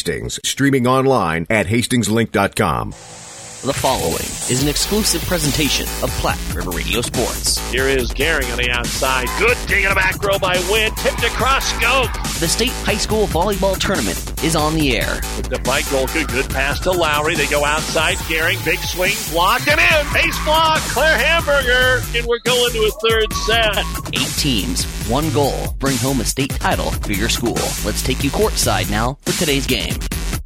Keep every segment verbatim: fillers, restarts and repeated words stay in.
Hastings, streaming online at hastings link dot com. The following is an exclusive presentation of Platte River Radio Sports. Here is Gehring on the outside. Good dig in the back row by Wynn. Tipped across scope. The state high school volleyball tournament is on the air. With the by Golka. Good pass to Lowry. They go outside. Gehring, big swing, blocked and in. Base block. Claire Hamburger. And we're going to a third set. Eight teams, one goal. Bring home a state title for your school. Let's take you courtside now for today's game.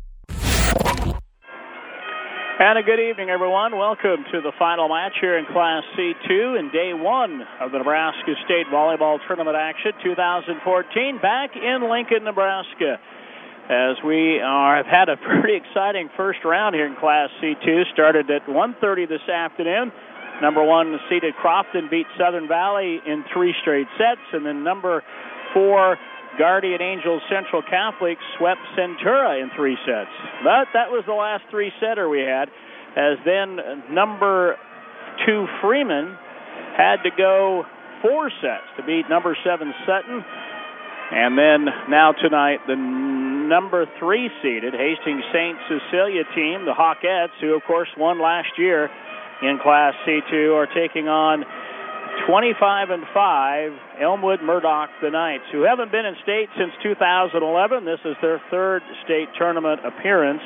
And a good evening, everyone. Welcome to the final match here in Class C two in day one of the Nebraska State Volleyball Tournament action twenty fourteen back in Lincoln, Nebraska. As we are, have had a pretty exciting first round here in Class C two. Started at one thirty this afternoon. Number one seeded Crofton beat Southern Valley in three straight sets. And then number four Guardian Angels Central Catholic swept Centura in three sets. But that was the last three-setter we had, as then number two Freeman had to go four sets to beat number seven Sutton. And then now tonight, the number three seeded Hastings Saint Cecilia team, the Hawkettes, who of course won last year in Class C two, are taking on twenty-five and five Elmwood Murdoch the Knights, who haven't been in state since two thousand eleven. This is their third state tournament appearance.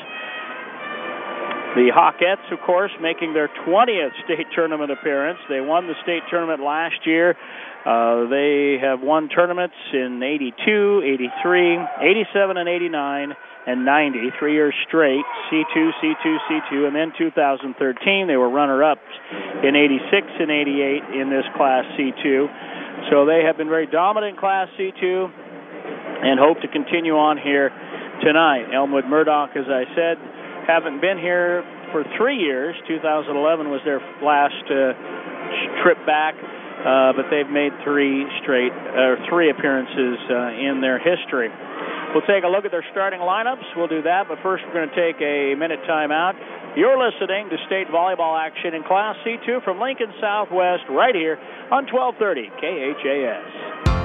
The Hawkettes, of course, making their twentieth state tournament appearance. They won the state tournament last year. Uh, they have won tournaments in eighty-two, eighty-three, eighty-seven, and eighty-nine, and ninety, three years straight, C two, C two, C two, and then two thousand thirteen they were runner-ups in eighty-six and eighty-eight in this Class C two. So they have been very dominant in Class C two and hope to continue on here tonight. Elmwood Murdoch, as I said, haven't been here for three years. two thousand eleven was their last uh, trip back, uh, but they've made three straight, uh, three appearances uh, in their history. We'll take a look at their starting lineups. We'll do that, but first we're going to take a minute timeout. You're listening to state volleyball action in Class C two from Lincoln Southwest right here on twelve thirty K H A S.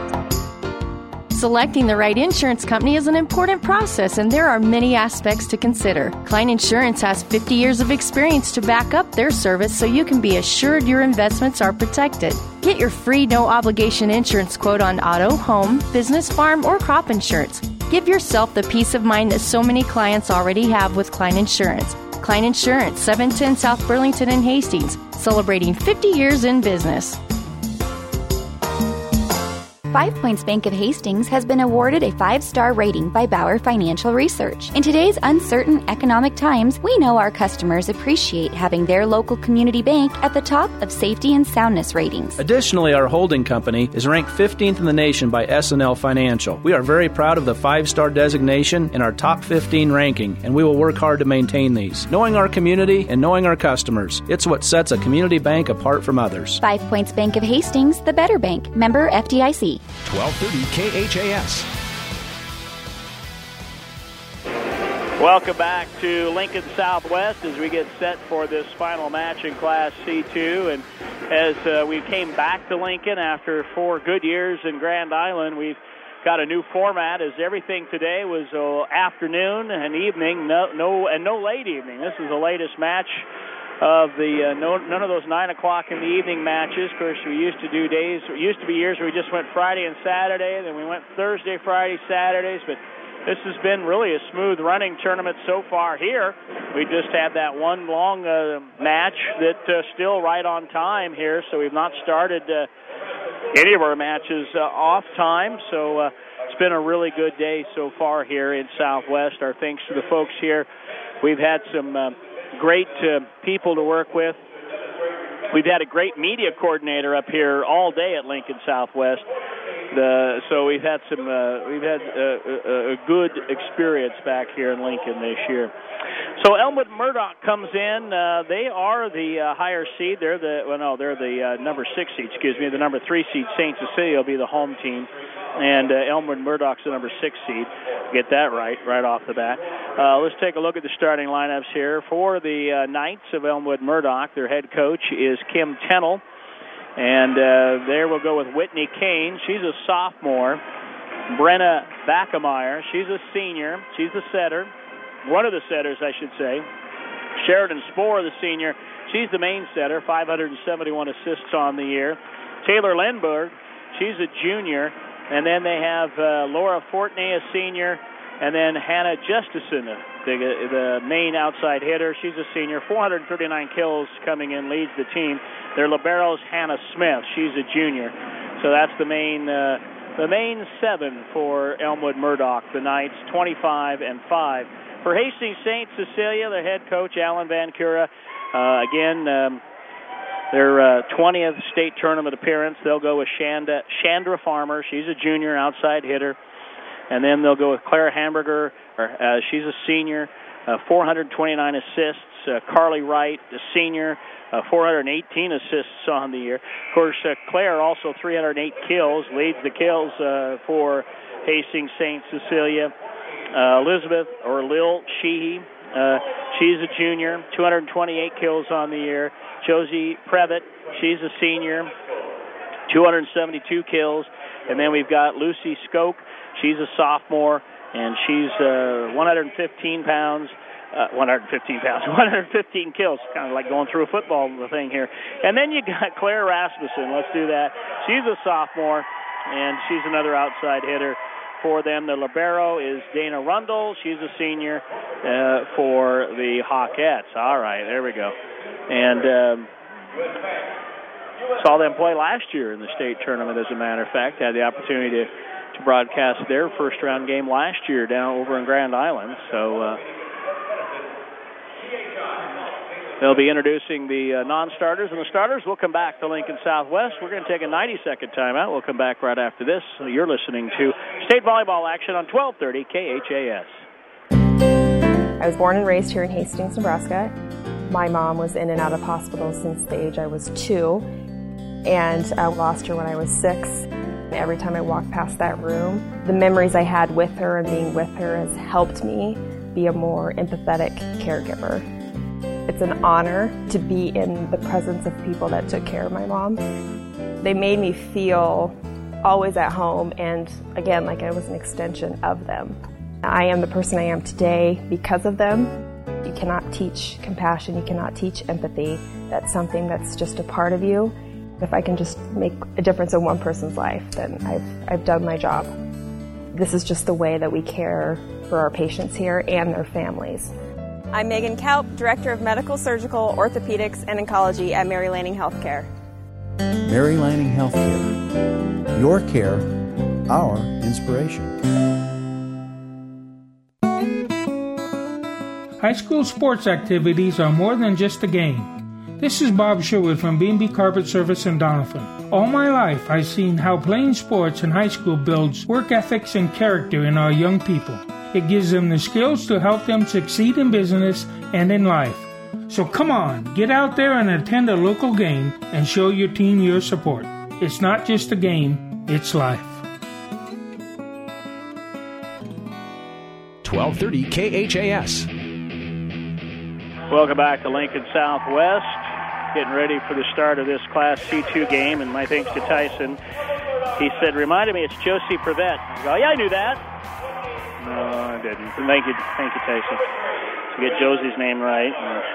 Selecting the right insurance company is an important process, and there are many aspects to consider. Klein Insurance has fifty years of experience to back up their service so you can be assured your investments are protected. Get your free no-obligation insurance quote on auto, home, business, farm, or crop insurance. Give yourself the peace of mind that so many clients already have with Klein Insurance. Klein Insurance, seven ten South Burlington and Hastings, celebrating fifty years in business. Five Points Bank of Hastings has been awarded a five-star rating by Bauer Financial Research. In today's uncertain economic times, we know our customers appreciate having their local community bank at the top of safety and soundness ratings. Additionally, our holding company is ranked fifteenth in the nation by S and L Financial. We are very proud of the five-star designation in our top fifteen ranking, and we will work hard to maintain these. Knowing our community and knowing our customers, it's what sets a community bank apart from others. Five Points Bank of Hastings, the better bank. Member F D I C. twelve thirty K H A S. Welcome back to Lincoln Southwest as we get set for this final match in Class C two. And as uh, we came back to Lincoln after four good years in Grand Island, we've got a new format as everything today was uh, afternoon and evening, no, no, and no late evening. This is the latest match of the uh, no, none of those nine o'clock in the evening matches. Of course, we used to do days. It used to be years where we just went Friday and Saturday, then we went Thursday, Friday, Saturdays. But this has been really a smooth running tournament so far here. We just had that one long uh, match that uh, still right on time here, so we've not started uh, any of our matches uh, off time. So uh, it's been a really good day so far here in Southwest. Our thanks to the folks here. We've had some Uh, great uh, people to work with. We've had a great media coordinator up here all day at Lincoln Southwest. The, so we've had some, uh, we've had uh, a, a good experience back here in Lincoln this year. So Elmwood Murdoch comes in. Uh, they are the uh, higher seed. They're the well, no, they're the uh, number six seed. Excuse me. The number three seed, Saint Cecilia, will be the home team, and uh, Elmwood Murdoch's the number six seed. Get that right, right off the bat. Uh, let's take a look at the starting lineups here for the uh, Knights of Elmwood Murdoch. Their head coach is Kim Tennell, and uh, there we'll go with Whitney Kane. She's a sophomore. Brenna Backemeyer, she's a senior. She's a setter. one of the setters, I should say. Sheridan Spohr, the senior, she's the main setter, five hundred seventy-one assists on the year. Taylor Lindbergh, she's a junior. And then they have uh, Laura Fortney, a senior, and then Hannah Justison, the, the main outside hitter. She's a senior, four hundred thirty-nine kills coming in, leads the team. Their libero's Hannah Smith. She's a junior. So that's the main uh, the main seven for Elmwood Murdoch, the Knights, twenty-five and five. For Hastings Saint Cecilia, their head coach, Alan Van Cura, uh, again, um, their uh, twentieth state tournament appearance. They'll go with Shanda, Chandra Farmer. She's a junior outside hitter. And then they'll go with Claire Hamburger. Or, uh, she's a senior, uh, four hundred twenty-nine assists. Uh, Carly Wright, a senior, uh, four hundred eighteen assists on the year. Of course, uh, Claire also three hundred eight kills, leads the kills uh, for Hastings Saint Cecilia. Uh, Elizabeth, or Lil Sheehy, uh, she's a junior, two hundred twenty-eight kills on the year. Josie Previtt, she's a senior, two hundred seventy-two kills. And then we've got Lucy Skoke, she's a sophomore, and she's uh, one hundred fifteen pounds. Uh, one hundred fifteen pounds, one hundred fifteen kills, kind of like going through a football thing here. And then you got Claire Rasmussen. Let's do that. She's a sophomore, and she's another outside hitter for them. The libero is Dana Rundle. She's a senior uh, for the Hawkettes. All right, there we go. And um, saw them play last year in the state tournament, as a matter of fact. Had the opportunity to, to broadcast their first-round game last year down over in Grand Island. So uh, they'll be introducing the uh, non-starters and the starters. We'll come back to Lincoln Southwest. We're going to take a ninety-second timeout. We'll come back right after this. You're listening to state volleyball action on twelve thirty K H A S. I was born and raised here in Hastings, Nebraska. My mom was in and out of hospital since the age I was two, and I lost her when I was six. Every time I walk past that room, the memories I had with her and being with her has helped me be a more empathetic caregiver. It's an honor to be in the presence of people that took care of my mom. They made me feel always at home and, again, like I was an extension of them. I am the person I am today because of them. You cannot teach compassion, you cannot teach empathy. That's something that's just a part of you. If I can just make a difference in one person's life, then I've, I've done my job. This is just the way that we care for our patients here and their families. I'm Megan Kaup, Director of Medical, Surgical, Orthopedics, and Oncology at Mary Lanning Healthcare. Mary Lanning Healthcare. Your care, our inspiration. High school sports activities are more than just a game. This is Bob Sherwood from B and B Carpet Service in Doniphan. All my life, I've seen how playing sports in high school builds work ethics and character in our young people. It gives them the skills to help them succeed in business and in life. So come on, get out there and attend a local game and show your team your support. It's not just a game, it's life. twelve thirty K H A S. Welcome back to Lincoln Southwest. Getting ready for the start of this Class C two game, and my thanks to Tyson. He said, reminded me it's Josie Previtt. I go, yeah, I knew that. No, I didn't. Thank you, thank you, Tyson. To get Josie's name right.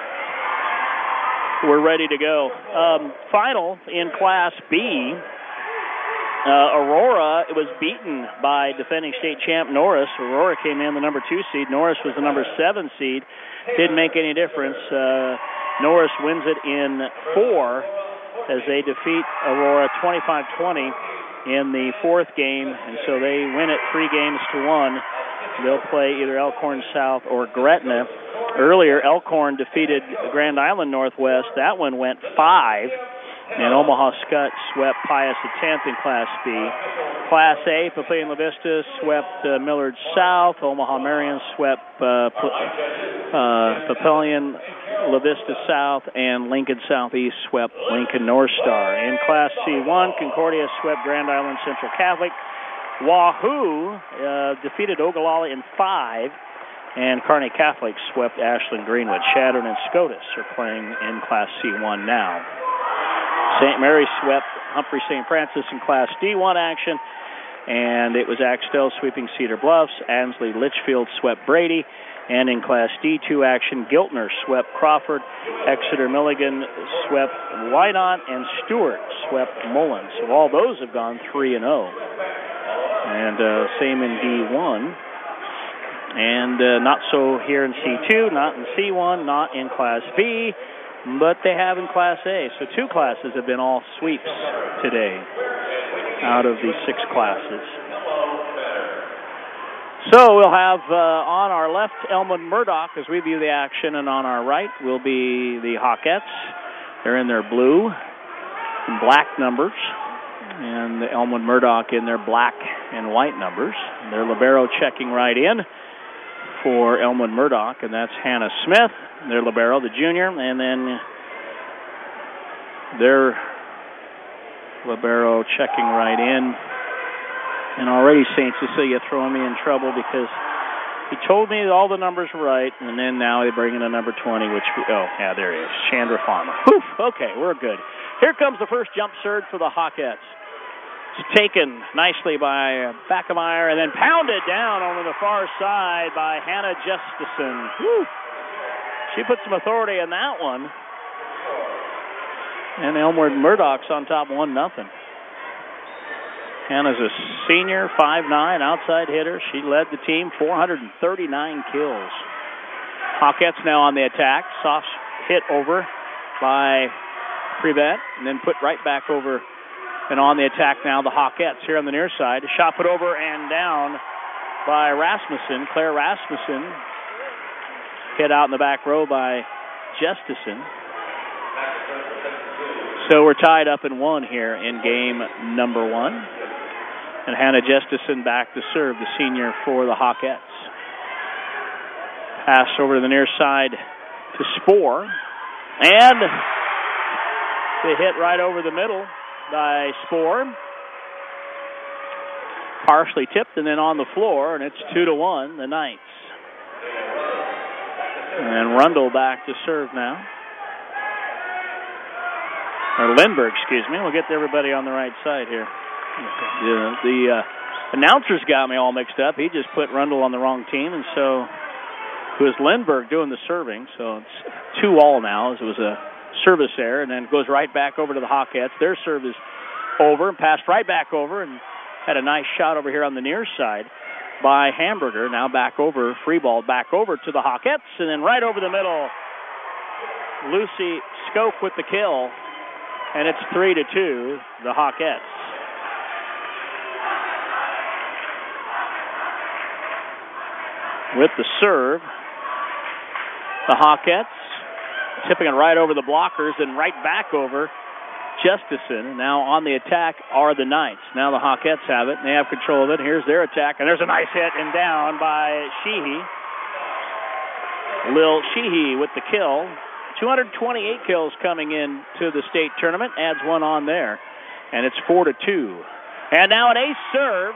We're ready to go. Um, final in Class B. Uh, Aurora, it was beaten by defending state champ Norris. Aurora came in the number two seed. Norris was the number seven seed. Didn't make any difference. Uh, Norris wins it in four as they defeat Aurora twenty-five twenty in the fourth game, and so they win it three games to one. They'll play either Elkhorn South or Gretna. Earlier, Elkhorn defeated Grand Island Northwest. That one went five. And Omaha Skutt swept Pius the tenth in Class B. Class A, Papillion La Vista swept uh, Millard South. Omaha Marion swept uh, P- uh, Papillion La Vista South. And Lincoln Southeast swept Lincoln North Star. In Class C one, Concordia swept Grand Island Central Catholic. Wahoo uh, defeated Ogallala in five. And Kearney Catholic swept Ashland Greenwood. Chadron and Scotus are playing in Class C one now. Saint Mary swept Humphrey Saint Francis in Class D one action. And it was Axtell sweeping Cedar Bluffs. Ansley Litchfield swept Brady. And in Class D two action, Giltner swept Crawford. Exeter Milligan swept Wynot. And Stewart swept Mullins. So all those have gone three and oh. And uh, same in D one. And uh, not so here in C two, not in C one, not in Class B, but they have in Class A. So two classes have been all sweeps today out of the six classes. So we'll have uh, on our left Elmwood Murdoch as we view the action, and on our right will be the Hawkettes. They're in their blue and black numbers, and the Elmwood Murdoch in their black and white numbers. And their libero checking right in for Elmwood Murdoch, and that's Hannah Smith, their libero, the junior, and then their libero checking right in. And already Saint Cecilia throwing me in trouble because he told me all the numbers were right, and then now they bring in a number twenty, which, we, oh, yeah, there he is, Chandra Farmer. Whew, okay, we're good. Here comes the first jump serve for the Hawkettes. It's taken nicely by Backemeyer and then pounded down over the far side by Hannah Justison. Whew. She put some authority in that one. And Elmwood Murdoch's on top one nothing. Hannah's a senior, five nine, outside hitter. She led the team, four hundred thirty-nine kills. Hawkettes now on the attack. Soft hit over by Privet and then put right back over. And on the attack now, the Hawkettes here on the near side. Shot put over and down by Rasmussen. Claire Rasmussen hit out in the back row by Justison. So we're tied up in one here in game number one. And Hannah Justison back to serve, the senior for the Hawkettes. Pass over to the near side to Spohr. And they hit right over the middle by Spohr. Partially tipped and then on the floor, and it's two to one, the Knights. And Rundle back to serve now. Or Lindbergh, excuse me. We'll get everybody on the right side here. The, the uh, announcers got me all mixed up. He just put Rundle on the wrong team, and so it was Lindbergh doing the serving. So it's two all now, as it was a service error, and then goes right back over to the Hawkettes. Their serve is over and passed right back over, and had a nice shot over here on the near side by Hamburger. Now back over, free ball back over to the Hawkettes, and then right over the middle, Lucy Skoke with the kill, and it's three to two, the Hawkettes. With the serve, the Hawkettes tipping it right over the blockers and right back over Justison. Now on the attack are the Knights. Now the Hawkettes have it, and they have control of it. Here's their attack, and there's a nice hit and down by Sheehy. Lil Sheehy with the kill. two hundred twenty-eight kills coming in to the state tournament. Adds one on there, and it's four to two. And now an ace serve.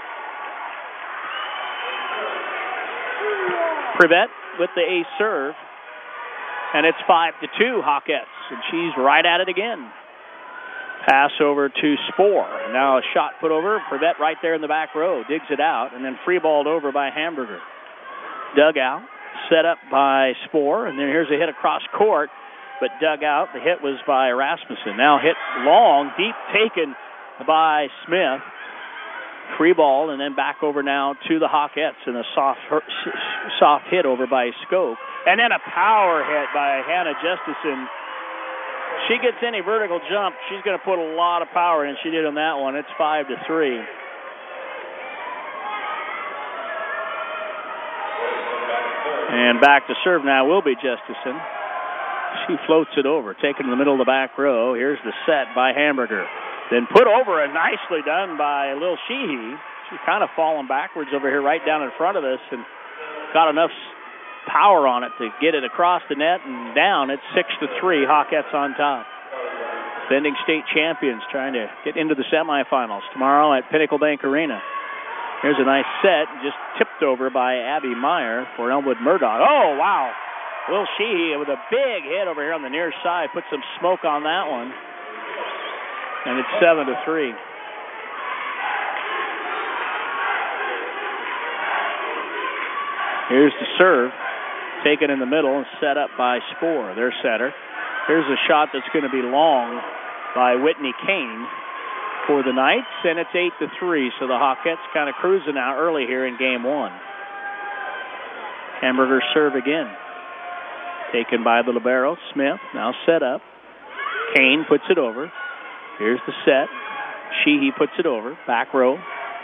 Privet with the ace serve. And it's five to two, Hawkettes. And she's right at it again. Pass over to Spohr. Now a shot put over. Privet right there in the back row. Digs it out. And then free balled over by Hamburger. Dug out. Set up by Spohr. And then here's a hit across court. But dug out. The hit was by Rasmussen. Now hit long. Deep taken by Smith. Free ball, and then back over now to the Hawkettes, and a soft soft hit over by Skoke. And then a power hit by Hannah Justison. She gets any vertical jump, she's going to put a lot of power in. She did on that one. It's five to three. And back to serve now will be Justison. She floats it over, taken in the middle of the back row. Here's the set by Hamburger. Then put over and nicely done by Lil Sheehy. She's kind of falling backwards over here right down in front of us and got enough power on it to get it across the net and down. It's six to three. Hawkettes on top. Defending state champions trying to get into the semifinals tomorrow at Pinnacle Bank Arena. Here's a nice set, just tipped over by Abby Meyer for Elmwood Murdoch. Oh, wow. Lil Sheehy with a big hit over here on the near side. Put some smoke on that one. And it's seven to three. Here's the serve. Taken in the middle and set up by Spohr, their setter. Here's a shot that's going to be long by Whitney Kane for the Knights, and it's eight to three, so the Hawkettes kind of cruising out early here in game one. Hamburger serve again. Taken by the libero, Smith, now set up. Kane puts it over. Here's the set. Sheehy puts it over. Back row.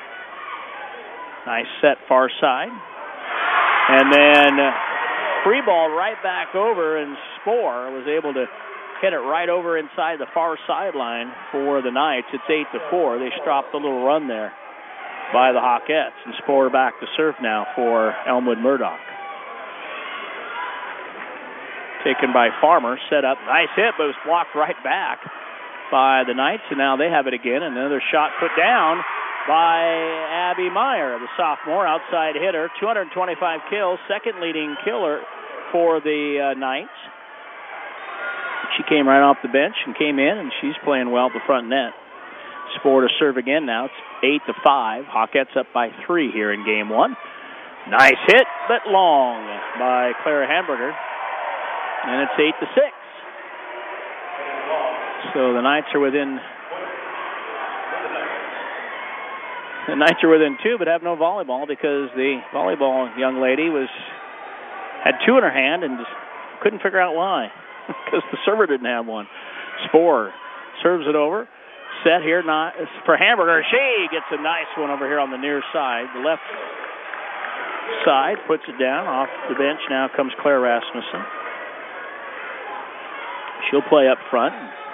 Nice set far side. And then uh, free ball right back over, and Spohr was able to hit it right over inside the far sideline for the Knights. It's eight to four. They stopped a little run there by the Hawkettes, and Spohr back to serve now for Elmwood Murdoch. Taken by Farmer, set up, nice hit, but it was blocked right back by the Knights, and now they have it again. Another shot put down by Abby Meyer, the sophomore outside hitter, two hundred twenty-five kills, second leading killer for the uh, Knights. She came right off the bench and came in, and she's playing well at the front net. Spohr to serve again now. It's eight to five. Hawkettes up by three here in game one. Nice hit, but long by Clara Hamburger. And it's eight to six. So the Knights are within the Knights are within two, but have no volleyball because the volleyball young lady was had two in her hand and just couldn't figure out why, because the server didn't have one. Spohr serves it over. Set here not for Hamburger. She gets a nice one over here on the near side. The left side puts it down off the bench. Now comes Claire Rasmussen. She'll play up front.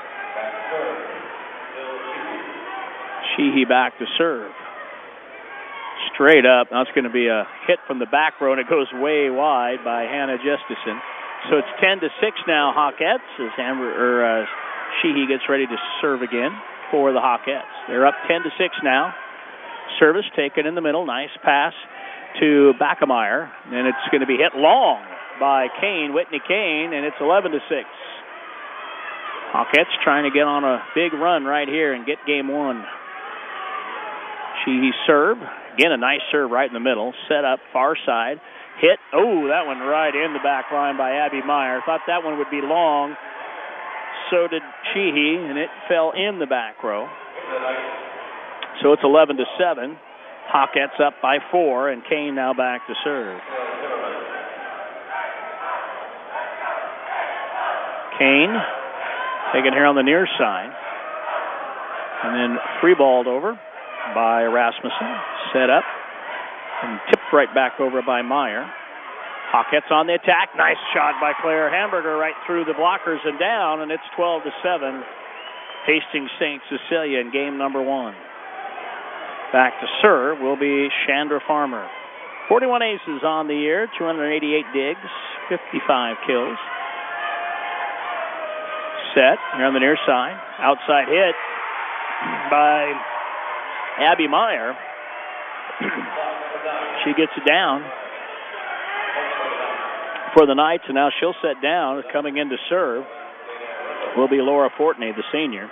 Sheehy back to serve. Straight up. Now it's going to be a hit from the back row, and it goes way wide by Hannah Justison. So it's ten to six now, Hawkettes, as Amber, or, uh, Sheehy gets ready to serve again for the Hawkettes. They're up ten to six now. Service taken in the middle. Nice pass to Backemeyer, and it's going to be hit long by Kane, Whitney Kane, and it's eleven to six. Hawkettes trying to get on a big run right here and get game one. Sheehy serve. Again, a nice serve right in the middle. Set up, far side. Hit. Oh, that one right in the back line by Abby Meyer. Thought that one would be long. So did Sheehy, and it fell in the back row. So it's eleven to seven. Hawkettes up by four, and Kane now back to serve. Kane taken here on the near side. And then free balled over by Rasmussen. Set up and tipped right back over by Meyer. Hawkettes on the attack. Nice shot by Claire Hamburger right through the blockers and down, and it's twelve to seven. Hastings Saint Cecilia in game number one. Back to serve will be Chandra Farmer. forty-one aces on the year, two hundred eighty-eight digs, fifty-five kills. Set here on the near side. Outside hit by Abby Meyer. She gets it down for the Knights, and now she'll set down. Coming in to serve will be Laura Fortney, the senior.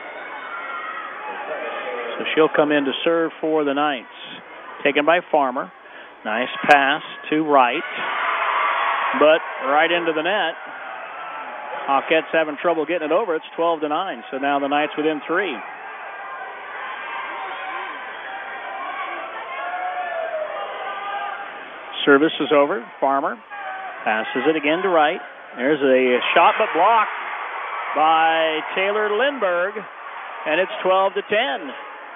So she'll come in to serve for the Knights. Taken by Farmer. Nice pass to right, but right into the net. Hawkettes having trouble getting it over. It's twelve to nine, so now the Knights within three. Service is over. Farmer passes it again to right. There's a shot, but blocked by Taylor Lindberg, and it's twelve to ten.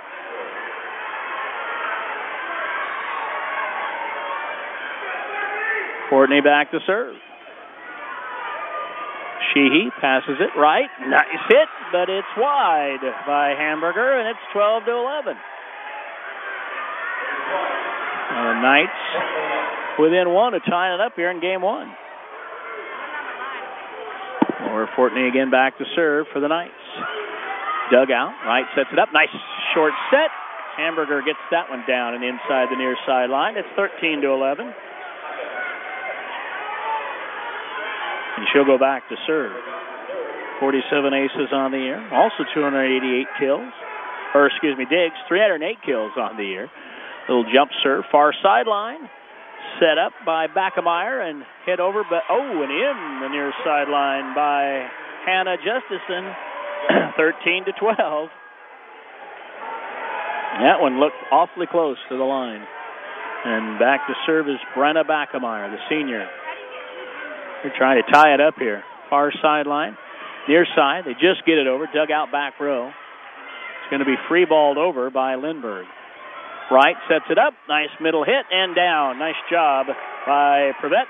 Courtney back to serve. Sheehy passes it right. Nice hit, but it's wide by Hamburger, and it's twelve to eleven. And the Knights within one of tying it up here in game one. Laura Fortney again back to serve for the Knights. Dugout, right sets it up. Nice short set. Hamburger gets that one down and inside the near sideline. It's thirteen to eleven. And she'll go back to serve. forty-seven aces on the year. Also two hundred eighty-eight kills. Or, excuse me, digs. three hundred eight kills on the year. Little jump serve. Far sideline. Set up by Backemeyer and hit over, but oh, and in the near sideline by Hannah Justison, thirteen to twelve. That one looked awfully close to the line. And back to serve is Brenna Backemeyer, the senior. They're trying to tie it up here. Far sideline, near side. They just get it over, dug out back row. It's going to be free balled over by Lindbergh. Wright sets it up. Nice middle hit and down. Nice job by Prevette.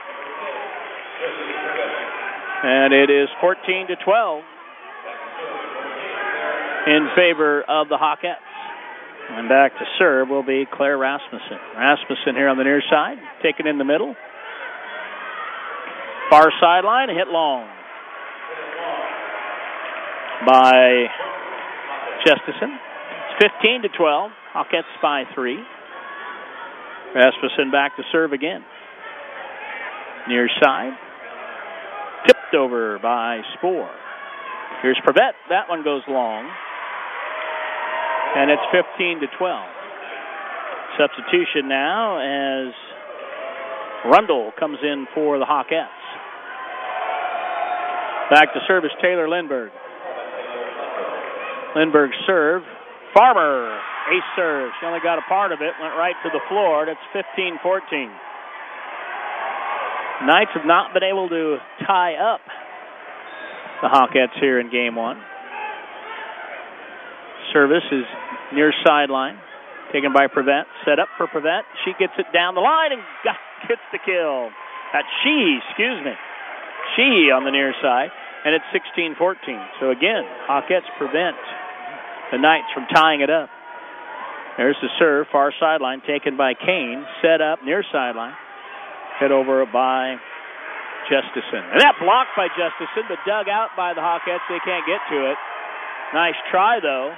And it is fourteen to twelve in favor of the Hawkettes. And back to serve will be Claire Rasmussen. Rasmussen here on the near side, taken in the middle. Far sideline, hit long by Justison. It's fifteen to twelve. Hawkettes by three. Rasmussen back to serve again. Near side. Tipped over by Spohr. Here's Prevette. That one goes long. And it's fifteen to twelve. Substitution now as Rundle comes in for the Hawkettes. Back to serve is Taylor Lindbergh. Lindbergh serve. Farmer, ace serve. She only got a part of it, went right to the floor. That's fifteen fourteen. Knights have not been able to tie up the Hawkettes here in game one. Service is near sideline, taken by Prevette. Set up for Prevette. She gets it down the line and got, gets the kill. That's Sheehy, excuse me. Sheehy on the near side, and it's sixteen fourteen. So again, Hawkettes prevent the Knights from tying it up. There's the serve, far sideline, taken by Kane. Set up, near sideline. Hit over by Justison. And that blocked by Justison, but dug out by the Hawkettes. They can't get to it. Nice try, though,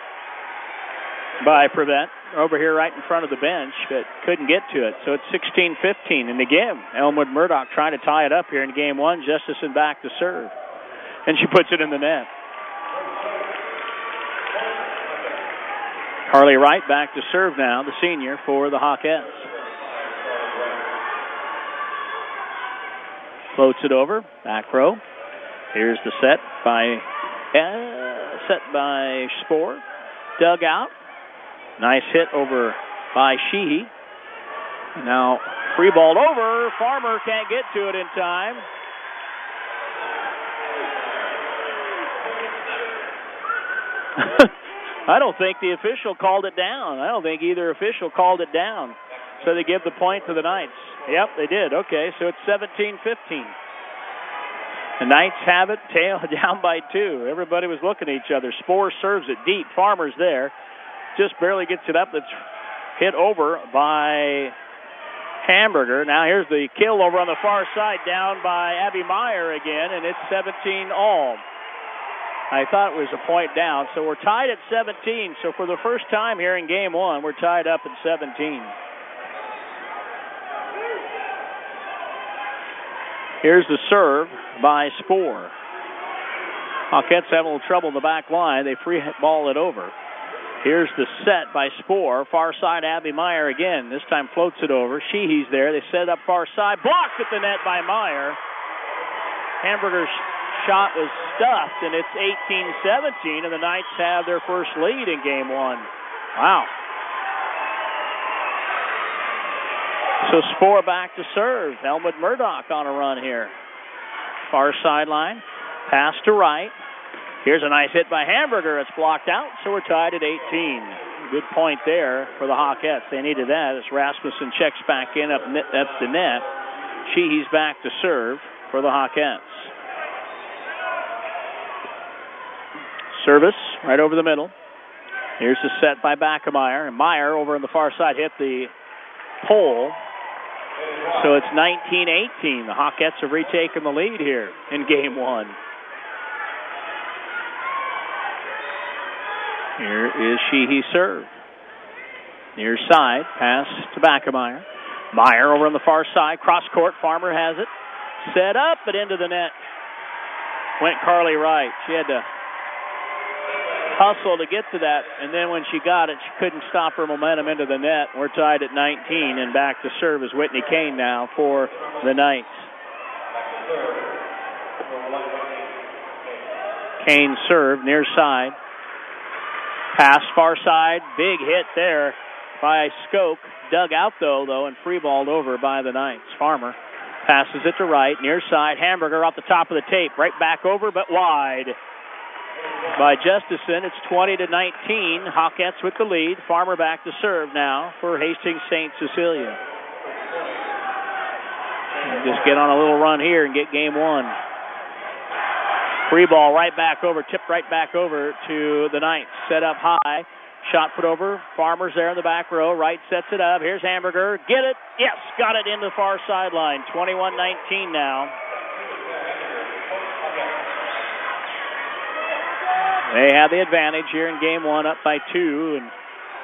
by Prevette. Over here right in front of the bench, but couldn't get to it. So it's sixteen fifteen. And again, Elmwood Murdoch trying to tie it up here in game one. Justison back to serve. And she puts it in the net. Carly Wright back to serve now, the senior for the Hawkettes. Floats it over, back row. Here's the set by uh, set by Spohr. Dug out. Nice hit over by Sheehy. Now free balled over. Farmer can't get to it in time. I don't think the official called it down. I don't think either official called it down. So they give the point to the Knights. Yep, they did. Okay, so it's seventeen fifteen. The Knights have it, tail down by two. Everybody was looking at each other. Spohr serves it deep. Farmer's there. Just barely gets it up. That's hit over by Hamburger. Now here's the kill over on the far side, down by Abby Meyer again, and it's seventeen all. I thought it was a point down, so we're tied at seventeen. So for the first time here in game one, we're tied up at seventeen. Here's the serve by Spohr. Hawkettes having a little trouble in the back line. They free ball it over. Here's the set by Spohr. Far side, Abby Meyer again. This time floats it over. Sheehy's there. They set it up far side. Blocked at the net by Meyer. Hamburger's shot was stuffed, and it's eighteen seventeen, and the Knights have their first lead in game one. Wow. So Spohr back to serve. Elmwood Murdoch on a run here. Far sideline. Pass to right. Here's a nice hit by Hamburger. It's blocked out, so we're tied at eighteen. Good point there for the Hawkettes. They needed that as Rasmussen checks back in up, up the net. Sheehy's back to serve for the Hawkettes. Service right over the middle. Here's the set by Backemeyer. And Meyer over on the far side hit the pole. So it's nineteen eighteen. The Hawkettes have retaken the lead here in game one. Here is Sheehy serve. Near side, pass to Backemeyer. Meyer over on the far side, cross court. Farmer has it. Set up, but into the net. Went Carly Wright. She had to hustle to get to that, and then when she got it, she couldn't stop her momentum into the net. We're tied at nineteen, and back to serve is Whitney Kane now for the Knights. Kane serve, near side. Pass far side, big hit there by Skoke. Dug out, though, though, and free-balled over by the Knights. Farmer passes it to right, near side. Hamburger off the top of the tape. Right back over, but wide by Justison. It's twenty to nineteen. Hawkettes with the lead. Farmer back to serve now for Hastings Saint Cecilia. And just get on a little run here and get game one. Free ball right back over, tipped right back over to the Knights. Set up high. Shot put over. Farmer's there in the back row. Right sets it up. Here's Hamburger. Get it. Yes, got it into the far sideline. twenty-one nineteen now. They have the advantage here in game one, up by two. And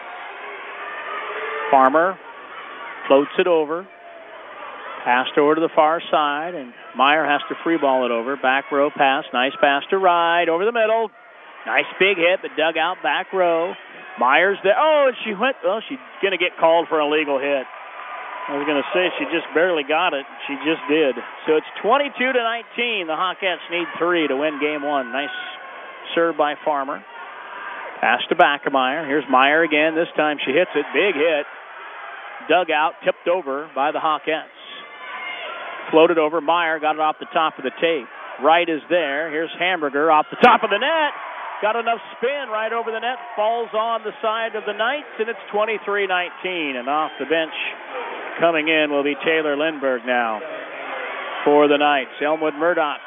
Farmer floats it over. Passed over to the far side, and Meyer has to free ball it over. Back row pass. Nice pass to Ride. Over the middle. Nice big hit, but dug out back row. Myers there. Oh, and she went. Oh, she's going to get called for an illegal hit. I was going to say she just barely got it. She just did. So it's twenty-two to nineteen. The Hawkettes need three to win game one. Nice serve by Farmer. Pass to Backemeyer. Here's Meyer again. This time she hits it. Big hit. Dug out, tipped over by the Hawkettes. Floated over. Meyer got it off the top of the tape. Wright is there. Here's Hamburger off the top of the net. Got enough spin right over the net. Falls on the side of the Knights, and it's twenty-three nineteen. And off the bench coming in will be Taylor Lindberg now for the Knights. Elmwood Murdoch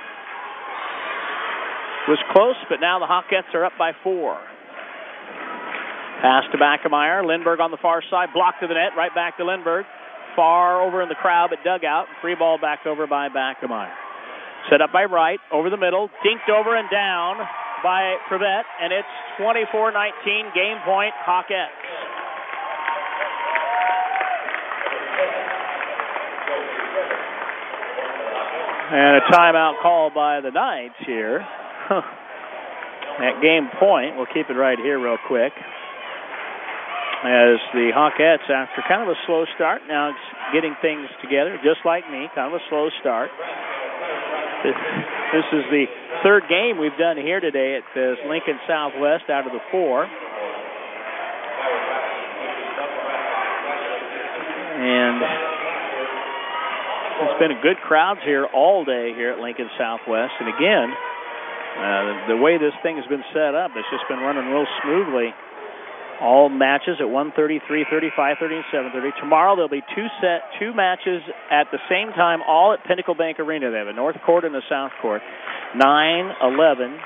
was close, but now the Hawkettes are up by four. Pass to Backemeyer. Lindberg on the far side. Blocked to the net. Right back to Lindberg. Far over in the crowd, but dug out. Free ball back over by Backemeyer. Set up by Wright. Over the middle. Dinked over and down by Prevette, and it's twenty-four nineteen. Game point, Hawkettes. And a timeout call by the Knights here. At game point, we'll keep it right here real quick. As the Hawkettes, after kind of a slow start, now getting things together, just like me, kind of a slow start. This, this is the third game we've done here today at the Lincoln Southwest out of the four. And it's been a good crowds here all day here at Lincoln Southwest. And again, uh, the way this thing has been set up, it's just been running real smoothly. All matches at one thirty, three thirty, five thirty, and seven thirty. Tomorrow there'll be two set, two matches at the same time, all at Pinnacle Bank Arena. They have a North Court and a South Court. nine, eleven,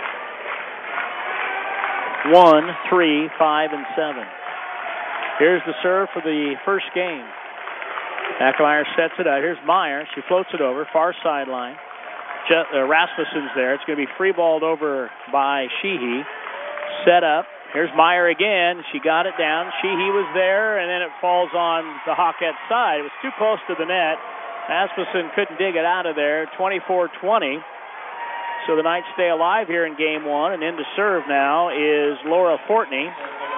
one, three, five, and seven. Here's the serve for the first game. Backemeyer sets it out. Here's Meyer. She floats it over, far sideline. Je- uh, Rasmussen's there. It's going to be free-balled over by Sheehy. Set up. Here's Meyer again. She got it down. Sheehy was there, and then it falls on the Hawkette side. It was too close to the net. Rasmussen couldn't dig it out of there. twenty-four twenty. So the Knights stay alive here in game one, and in to serve now is Laura Fortney.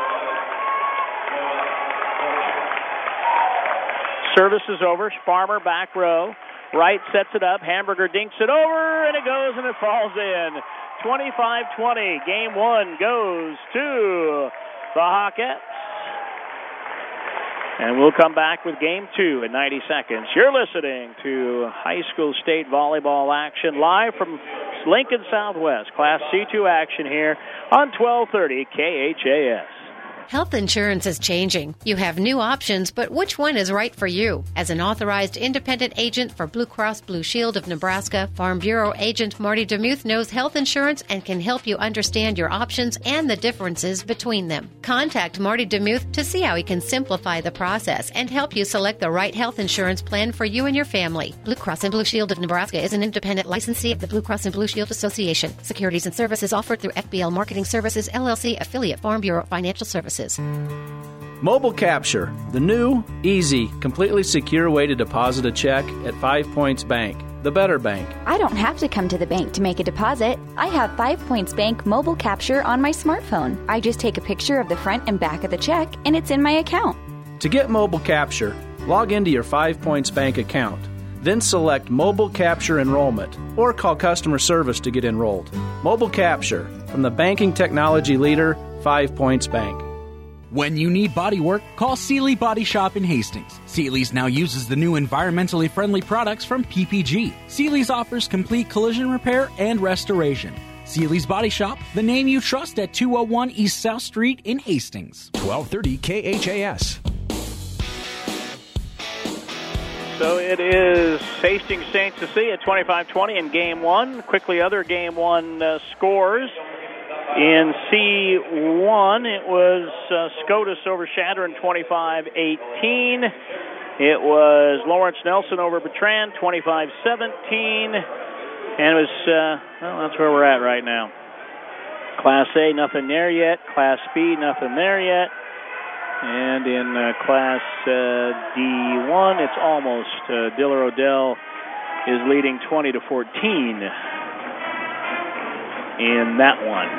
Service is over. Farmer back row. Wright sets it up. Hamburger dinks it over, and it goes, and it falls in. twenty-five twenty. Game one goes to the Hawkettes. And we'll come back with game two in ninety seconds. You're listening to high school state volleyball action live from Lincoln Southwest. Class C two action here on twelve thirty K H A S. Health insurance is changing. You have new options, but which one is right for you? As an authorized independent agent for Blue Cross Blue Shield of Nebraska, Farm Bureau agent Marty DeMuth knows health insurance and can help you understand your options and the differences between them. Contact Marty DeMuth to see how he can simplify the process and help you select the right health insurance plan for you and your family. Blue Cross and Blue Shield of Nebraska is an independent licensee of the Blue Cross and Blue Shield Association. Securities and services offered through F B L Marketing Services, L L C, affiliate Farm Bureau Financial Services. Mobile Capture, the new, easy, completely secure way to deposit a check at Five Points Bank. the better bank. I don't have to come to the bank to make a deposit. I have Five Points Bank mobile capture on my smartphone. I just take a picture of the front and back of the check, and it's in my account. To get mobile capture, log into your Five Points Bank account. Then select Mobile Capture Enrollment or call customer service to get enrolled. Mobile Capture from the banking technology leader, Five Points Bank. When you need body work, call Seeley Body Shop in Hastings. Seeley's now uses the new environmentally friendly products from P P G. Seeley's offers complete collision repair and restoration. Seeley's Body Shop, the name you trust at two oh one East South Street in Hastings. twelve thirty K H A S. So it is Hastings Saint Cecilia twenty-five twenty in Game one. Quickly, other Game one uh, scores. In C one, it was uh, SCOTUS over Chadron twenty-five eighteen. It was Lawrence Nelson over Bertrand twenty-five seventeen. And it was, uh, well, that's where we're at right now. Class A, nothing there yet. Class B, nothing there yet. And in uh, Class uh, D one, it's almost. Uh, Diller Odell is leading twenty to fourteen in that one.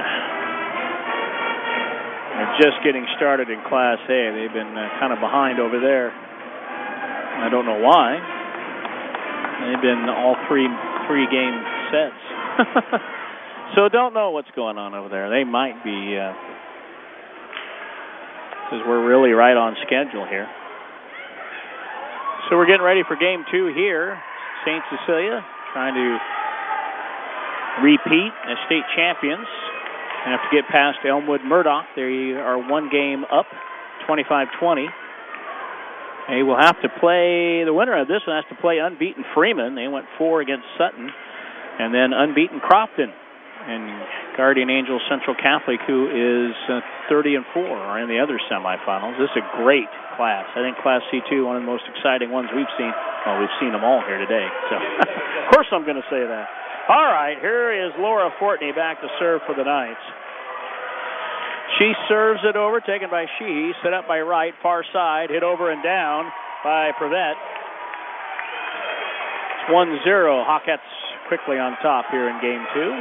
They're just getting started in Class A. They've been uh, kind of behind over there. I don't know why. They've been all three three game sets. So don't know what's going on over there. They might be, because uh, we're really right on schedule here. So we're getting ready for Game two here. Saint Cecilia trying to repeat as state champions. They have to get past Elmwood Murdoch. They are one game up, twenty-five twenty. They will have to play, the winner of this one has to play unbeaten Freeman. They went four against Sutton. And then unbeaten Crofton. And Guardian Angels Central Catholic, who is uh, thirty and four, are in the other semifinals. This is a great class. I think Class C two, one of the most exciting ones we've seen. Well, we've seen them all here today. So, of course I'm going to say that. All right, here is Laura Fortney back to serve for the Knights. She serves it over, taken by Sheehy, set up by Wright, far side, hit over and down by Prevette. It's one zero. Hawkettes quickly on top here in Game two.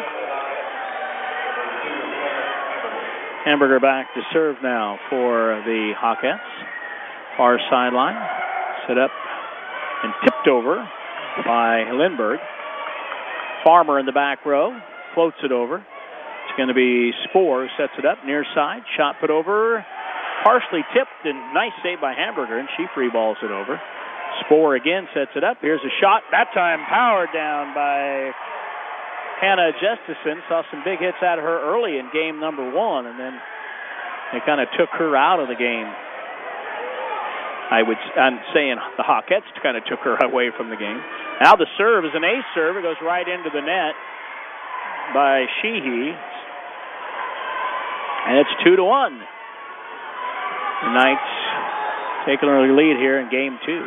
Hamburger back to serve now for the Hawkettes. Far sideline, set up and tipped over by Lindbergh. Farmer in the back row, floats it over. It's going to be Spohr, sets it up near side, shot put over, partially tipped, and nice save by Hamburger, and she free balls it over. Spohr again sets it up. Here's a shot, that time powered down by Hannah Justison. Saw some big hits out of her early in game number one, and then they kind of took her out of the game. I would, I'm saying the Hawkettes kind of took her away from the game. Now the serve is an ace serve. It goes right into the net by Sheehy. And it's two to one. The Knights taking early lead here in game two.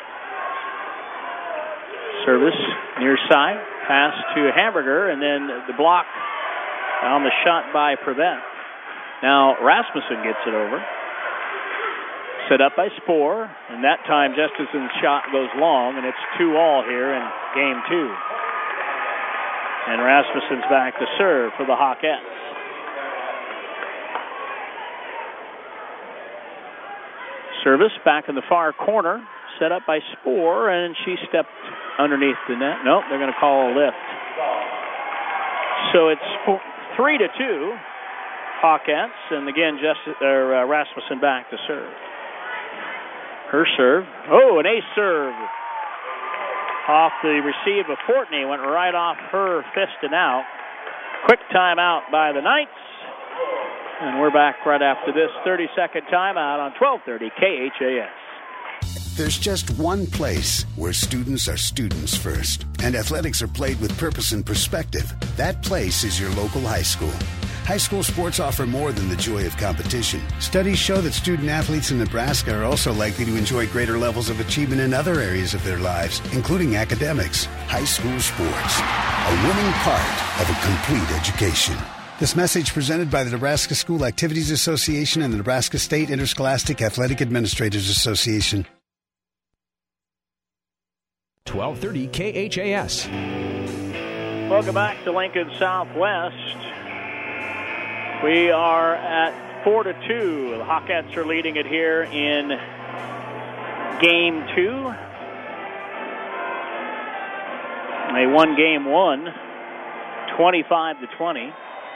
Service near side. Pass to Hamburger, and then the block on the shot by Prevette. Now Rasmussen gets it over. Set up by Spohr, and that time Justison's shot goes long, and it's two all here in game two. And Rasmussen's back to serve for the Hawkettes. Service back in the far corner, set up by Spohr, and she stepped underneath the net. Nope, they're going to call a lift. So it's four, three to two, Hawkettes, and again, Just, uh, Rasmussen back to serve. Her serve. Oh, an ace serve. Off the receive of Fortney. Went right off her fist and out. Quick timeout by the Knights. And we're back right after this thirty-second timeout on twelve thirty K H A S. There's just one place where students are students first, and athletics are played with purpose and perspective. That place is your local high school. High school sports offer more than the joy of competition. Studies show that student athletes in Nebraska are also likely to enjoy greater levels of achievement in other areas of their lives, including academics. High school sports, a winning part of a complete education. This message presented by the Nebraska School Activities Association and the Nebraska State Interscholastic Athletic Administrators Association. twelve thirty K H A S. Welcome back to Lincoln Southwest. We are at four to two. The Hawkettes are leading it here in game two. They won game one, twenty-five to twenty.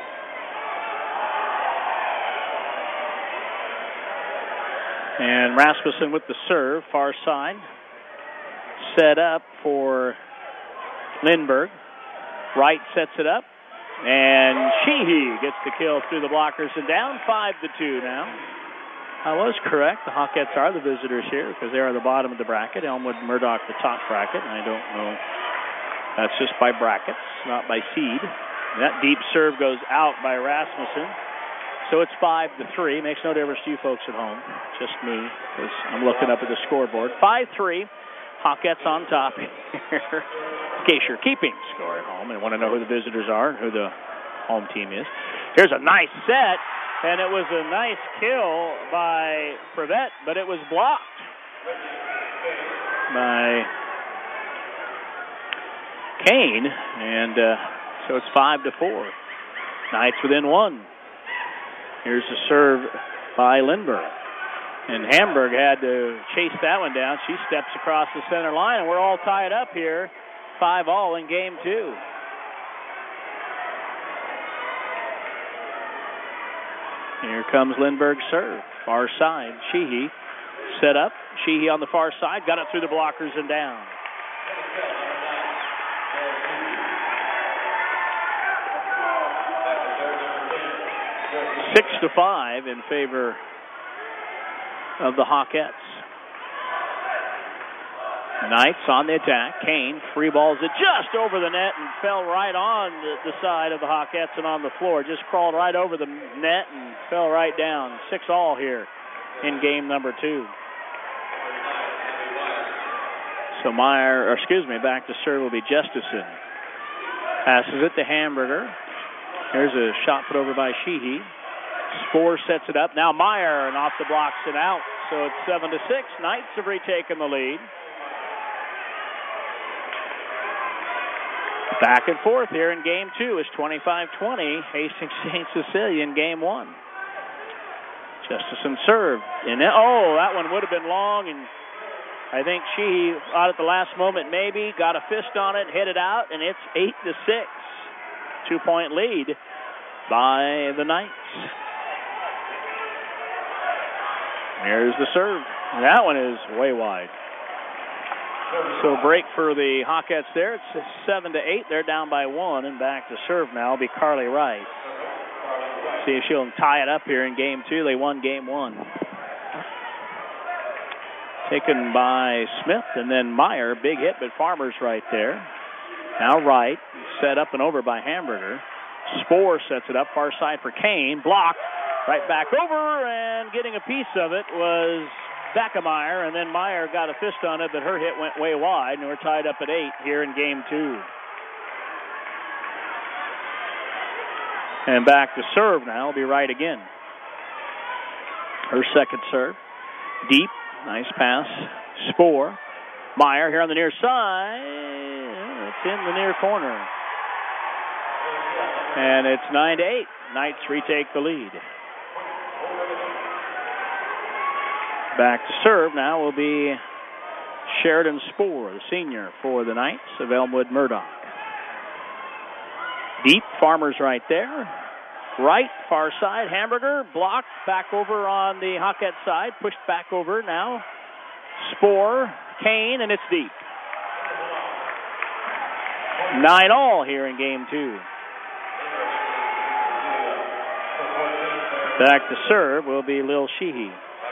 And Rasmussen with the serve, far side. Set up for Lindbergh. Wright sets it up. And Sheehy gets the kill through the blockers and down five to two now. I was correct. The Hawkettes are the visitors here because they are the bottom of the bracket. Elmwood and Murdoch the top bracket. I don't know. That's just by brackets, not by seed. That deep serve goes out by Rasmussen. So it's five to three. Makes no difference to you folks at home. Just me, because I'm looking up at the scoreboard. five three. Hawkettes on top here. In case you're keeping score at home and want to know who the visitors are and who the home team is. Here's a nice set, and it was a nice kill by Prevette, but it was blocked by Kane, and uh, so it's five to four. Knights within one. Here's the serve by Lindbergh. And Hamburg had to chase that one down. She steps across the center line, and we're all tied up here. Five all in game two. Here comes Lindbergh's serve. Far side. Sheehy set up. Sheehy on the far side. Got it through the blockers and down. Six to five in favor of the Hawkettes. Knights on the attack. Kane free balls it just over the net and fell right on the, the side of the Hawkettes and on the floor. Just crawled right over the net and fell right down. Six all here in game number two. So Meyer, or excuse me, back to serve will be Justison. Passes it to Hamburger. Here's a shot put over by Sheehy. Spoor sets it up. Now Meyer and off the blocks and out. So it's seven to six. Knights have retaken the lead. Back and forth here in game two is twenty-five twenty. Hastings Saint Cecilia in game one. Justison served. And then, oh, that one would have been long, and I think she out at the last moment maybe got a fist on it, hit it out, and it's eight to six. Two-point lead by the Knights. There's the serve. That one is way wide. So break for the Hawkettes there. It's seven to eight. They're down by one, and back to serve now will be Carly Wright. See if she'll tie it up here in game two. They won game one. Taken by Smith, and then Meyer. Big hit, but Farmer's right there. Now Wright, set up and over by Hamburger. Spoor sets it up, far side for Kane. Blocked, right back over, and getting a piece of it was Backemeyer, and then Meyer got a fist on it, but her hit went way wide, and we're tied up at eight here in game two. And back to serve now will be Wright again. Her second serve. Deep, nice pass. Spoor. Meyer here on the near side. It's in the near corner. And it's nine to eight. Knights retake the lead. Back to serve now will be Sheridan Spoor, the senior for the Knights of Elmwood Murdoch. Deep, Farmer's right there. Right, far side, Hamburger, blocked, back over on the Hawkette side, pushed back over now. Spoor, Kane, and it's deep. Nine all here in game two. Back to serve will be Lil Sheehy.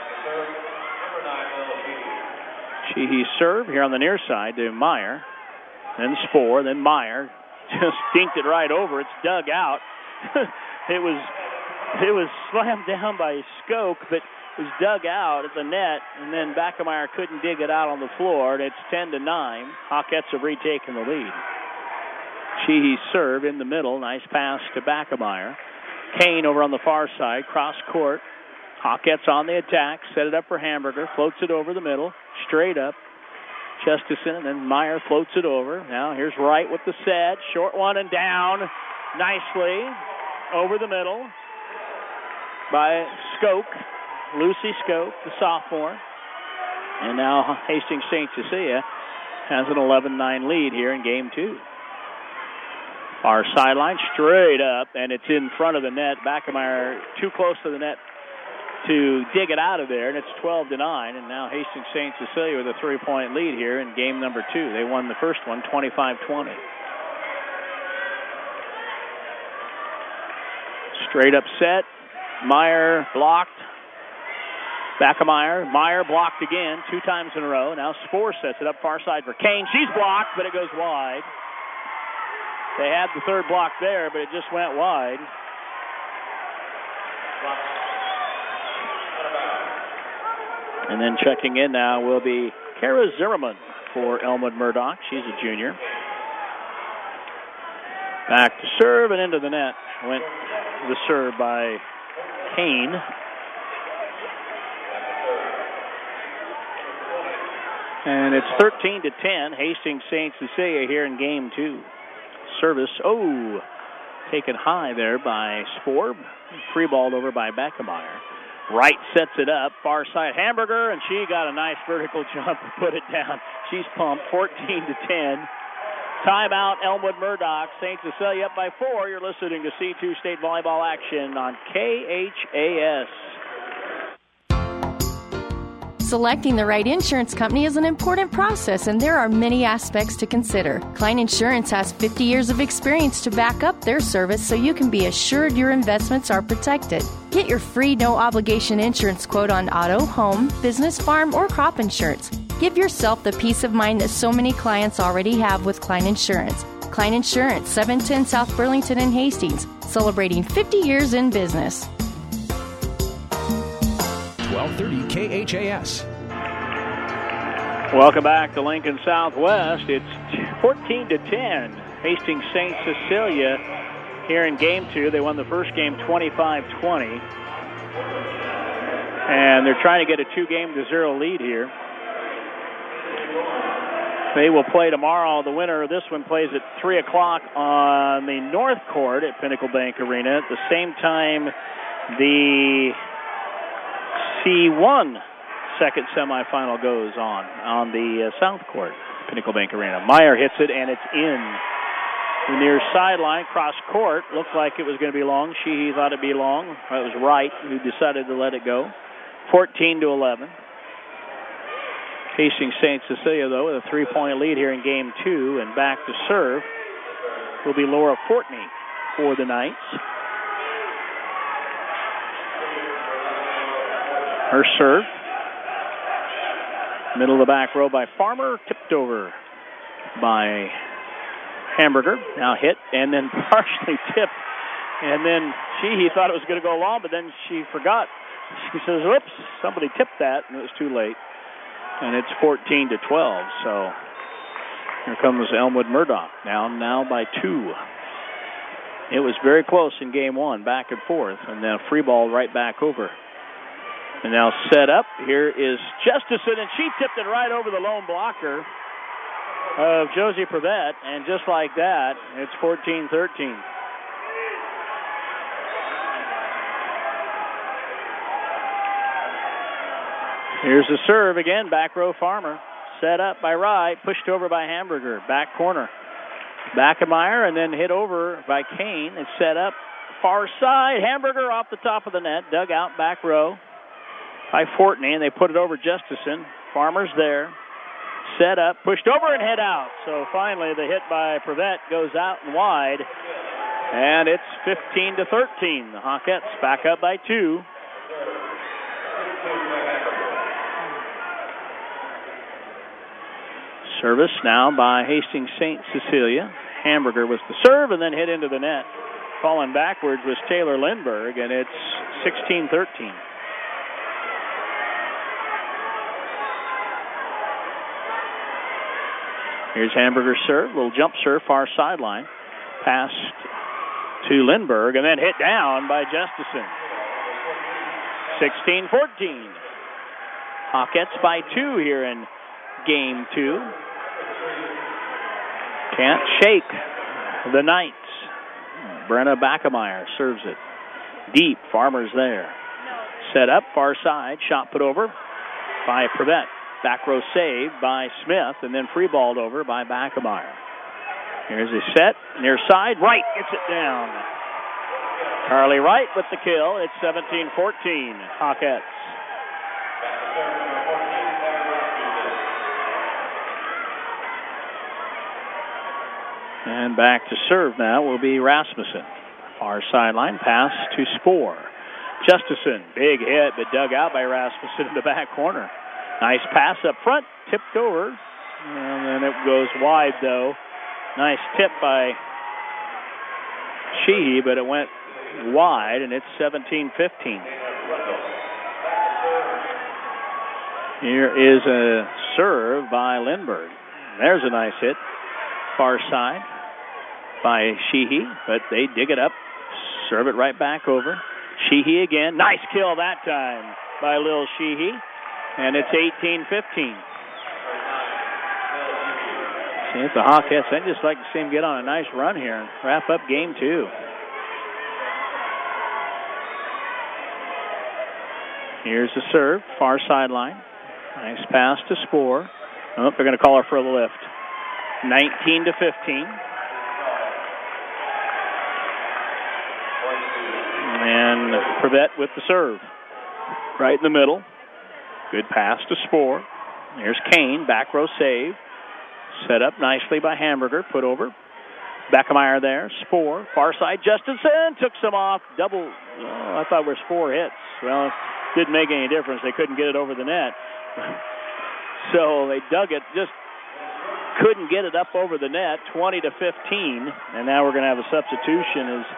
Sheehy serve here on the near side to Meyer. Then Spoor, then Meyer. Just dinked it right over. It's dug out. it was it was slammed down by Skoke, but it was dug out at the net, and then Backemeyer couldn't dig it out on the floor, and it's ten to nine. Hawkettes have retaken the lead. Sheehy serve in the middle. Nice pass to Backemeyer. Kane over on the far side, cross court. Hawkettes on the attack, set it up for Hamburger, floats it over the middle, straight up. Justison, and then Meyer floats it over. Now here's Wright with the set. Short one and down nicely over the middle by Skoke, Lucy Skoke, the sophomore. And now Hastings Saint Cecilia has an eleven nine lead here in game two. Far sideline, straight up, and it's in front of the net. Backemeyer too close to the net to dig it out of there, and it's twelve to nine. And now Hastings Saint Cecilia with a three-point lead here in game number two. They won the first one twenty-five twenty. Straight up set. Meyer blocked. Backemeyer. Meyer blocked again, two times in a row. Now Spohr sets it up far side for Kane. She's blocked, but it goes wide. They had the third block there, but it just went wide. And then checking in now will be Kara Zimmerman for Elmwood Murdoch. She's a junior. Back to serve and into the net. Went the serve by Kane. And it's thirteen to ten. Hastings Saint Cecilia here in game two. Service, oh, taken high there by Spohr. Free balled over by Backemeyer. Wright sets it up, far side Hamburger, and she got a nice vertical jump and put it down. She's pumped, fourteen to ten. Timeout, Elmwood Murdoch. Saint Cecilia up by four. You're listening to C two State Volleyball action on K H A S. Selecting the right insurance company is an important process, and there are many aspects to consider. Klein Insurance has fifty years of experience to back up their service so you can be assured your investments are protected. Get your free no-obligation insurance quote on auto, home, business, farm, or crop insurance. Give yourself the peace of mind that so many clients already have with Klein Insurance. Klein Insurance, seven ten South Burlington and Hastings, celebrating fifty years in business. twelve thirty K H A S. Welcome back to Lincoln Southwest. It's fourteen to ten. Hastings Saint Cecilia here in game two. They won the first game twenty-five twenty. And they're trying to get a two-game to zero lead here. They will play tomorrow. The winner of this one plays at three o'clock on the North Court at Pinnacle Bank Arena. At the same time, the C one second semifinal goes on on the uh, South Court, Pinnacle Bank Arena. Meyer hits it, and it's in. The near sideline, cross court, looked like it was going to be long. She thought it'd be long. It was Wright who decided to let it go. fourteen to eleven. Hastings Saint Cecilia, though, with a three-point lead here in game two, and back to serve will be Laura Fortney for the Knights. Her serve. Middle of the back row by Farmer, tipped over by Hamburger. Now hit and then partially tipped. And then she, he thought it was going to go long, but then she forgot. She says, whoops, somebody tipped that, and it was too late. And it's fourteen to twelve, so here comes Elmwood Murdoch, now, now by two. It was very close in game one, back and forth, and then a free ball right back over. And now set up. Here is Justison, and she tipped it right over the lone blocker of Josie Prevette, and just like that, it's fourteen thirteen. Here's the serve again, back row Farmer. Set up by Wright, pushed over by Hamburger, back corner. Backemeyer, and then hit over by Kane. It's set up far side. Hamburger off the top of the net, dug out back row by Fortney, and they put it over Justison. Farmer's there. Set up, pushed over, and hit out. So finally the hit by Prevette goes out and wide, and it's fifteen to thirteen. The Hawkettes back up by two. Service now by Hastings Saint Cecilia. Hamburger was the serve and then hit into the net. Falling backwards was Taylor Lindberg, and it's sixteen thirteen. Here's Hamburger's serve, little jump serve, far sideline. Pass to Lindberg, and then hit down by Justison. sixteen fourteen. Hawkettes by two here in game two. Can't shake the Knights. Brenna Backemeyer serves it. Deep, Farmer's there. Set up, far side, shot put over by Prevette. Back row save by Smith, and then free balled over by Backemeyer. Here's a set, near side, Wright gets it down. Carly Wright with the kill. It's seventeen fourteen, Hawkettes. And back to serve now will be Rasmussen. Far sideline pass to Spoor. Justison, big hit, but dug out by Rasmussen in the back corner. Nice pass up front, tipped over, and then it goes wide, though. Nice tip by Sheehy, but it went wide, and it's seventeen fifteen. Here is a serve by Lindbergh. There's a nice hit. Far side by Sheehy, but they dig it up, serve it right back over. Sheehy again. Nice kill that time by Lil Sheehy, and it's eighteen fifteen. See, it's the Hawkettes. I'd just like to see them get on a nice run here and wrap up game two. Here's the serve, far sideline. Nice pass to Spoor. Oh, they're going to call her for the lift. nineteen to fifteen. And Prevette with the serve. Right in the middle. Good pass to Spoor. Here's Kane, back row save. Set up nicely by Hamburger, put over. Backemeyer there, Spoor, far side, Justison took some off. Double, oh, I thought it was four hits. Well, it didn't make any difference. They couldn't get it over the net. So they dug it, just couldn't get it up over the net, twenty to fifteen. And now we're going to have a substitution as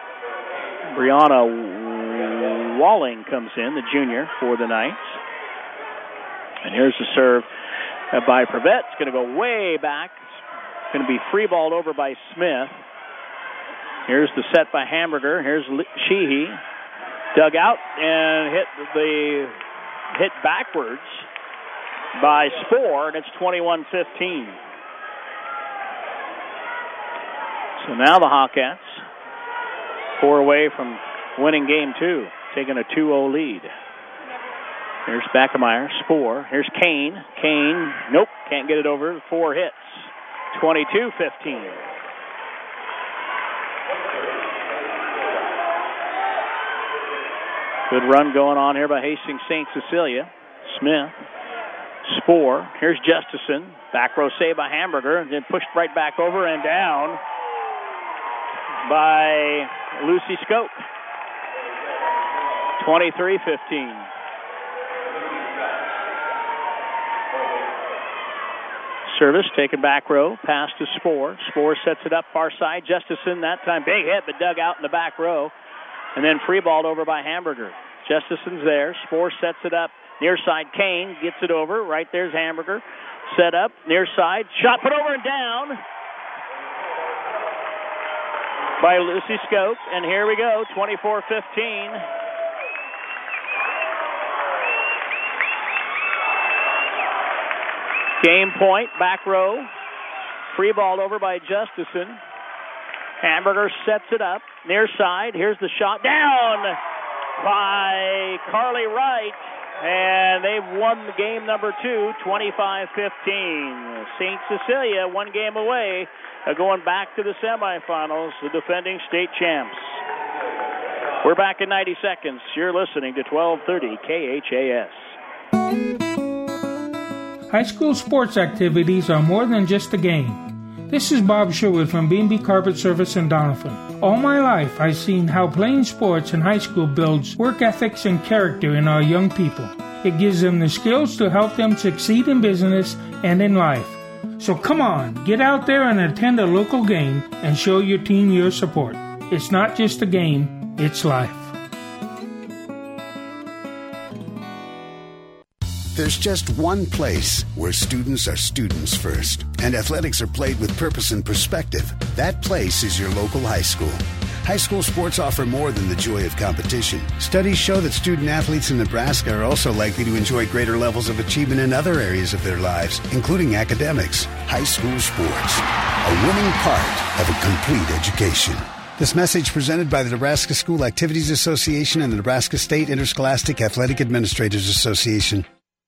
Brianna Walling comes in, the junior, for the Knights. And here's the serve by Prevette. It's going to go way back. It's going to be free balled over by Smith. Here's the set by Hamburger. Here's Sheehy. Dug out and hit the hit backwards by Spoor, and it's twenty-one fifteen. So now the Hawkettes, four away from winning game two, taking a two oh lead. Here's Backemeyer, Spoor. Here's Kane. Kane, nope, can't get it over. Four hits. twenty-two fifteen. Good run going on here by Hastings Saint Cecilia. Smith. Spoor. Here's Justison. Back row save by Hamburger. And then pushed right back over and down by Lucy Scope. twenty-three fifteen. Service taken back row. Pass to Spoor. Spoor sets it up far side. Justison that time. Big hit, but dug out in the back row. And then free balled over by Hamburger. Justison's there. Spoor sets it up. Near side, Kane gets it over. Right there's Hamburger. Set up. Near side. Shot put over and down by Lucy Scope. And here we go. twenty-four fifteen. Game point. Back row. Free ball over by Justison. Hamburger sets it up. Near side. Here's the shot. Down by Carly Wright. And they've won the game number two, twenty-five fifteen. Saint Cecilia, one game away, uh, going back to the semifinals, the defending state champs. We're back in ninety seconds. You're listening to twelve thirty K H A S. High school sports activities are more than just a game. This is Bob Sherwood from B and B Carpet Service in Doniphan. All my life, I've seen how playing sports in high school builds work ethics and character in our young people. It gives them the skills to help them succeed in business and in life. So come on, get out there and attend a local game and show your team your support. It's not just a game, it's life. There's just one place where students are students first, and athletics are played with purpose and perspective. That place is your local high school. High school sports offer more than the joy of competition. Studies show that student athletes in Nebraska are also likely to enjoy greater levels of achievement in other areas of their lives, including academics. High school sports, a winning part of a complete education. This message presented by the Nebraska School Activities Association and the Nebraska State Interscholastic Athletic Administrators Association.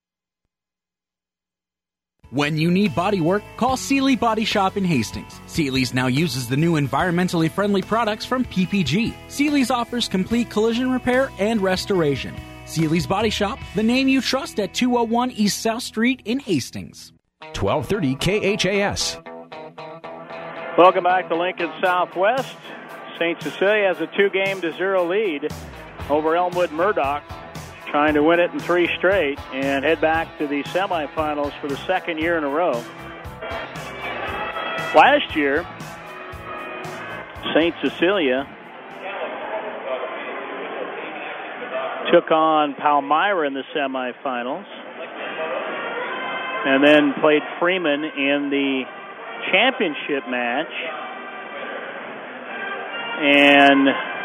When you need body work, call Sealy Body Shop in Hastings. Sealy's now uses the new environmentally friendly products from P P G. Sealy's offers complete collision repair and restoration. Sealy's Body Shop, the name you trust at two oh one East South Street in Hastings. twelve thirty K H A S. Welcome back to Lincoln Southwest. Saint Cecilia has a two-game to zero lead over Elmwood Murdoch, trying to win it in three straight and head back to the semifinals for the second year in a row. Last year, Saint Cecilia took on Palmyra in the semifinals and then played Freeman in the championship match. And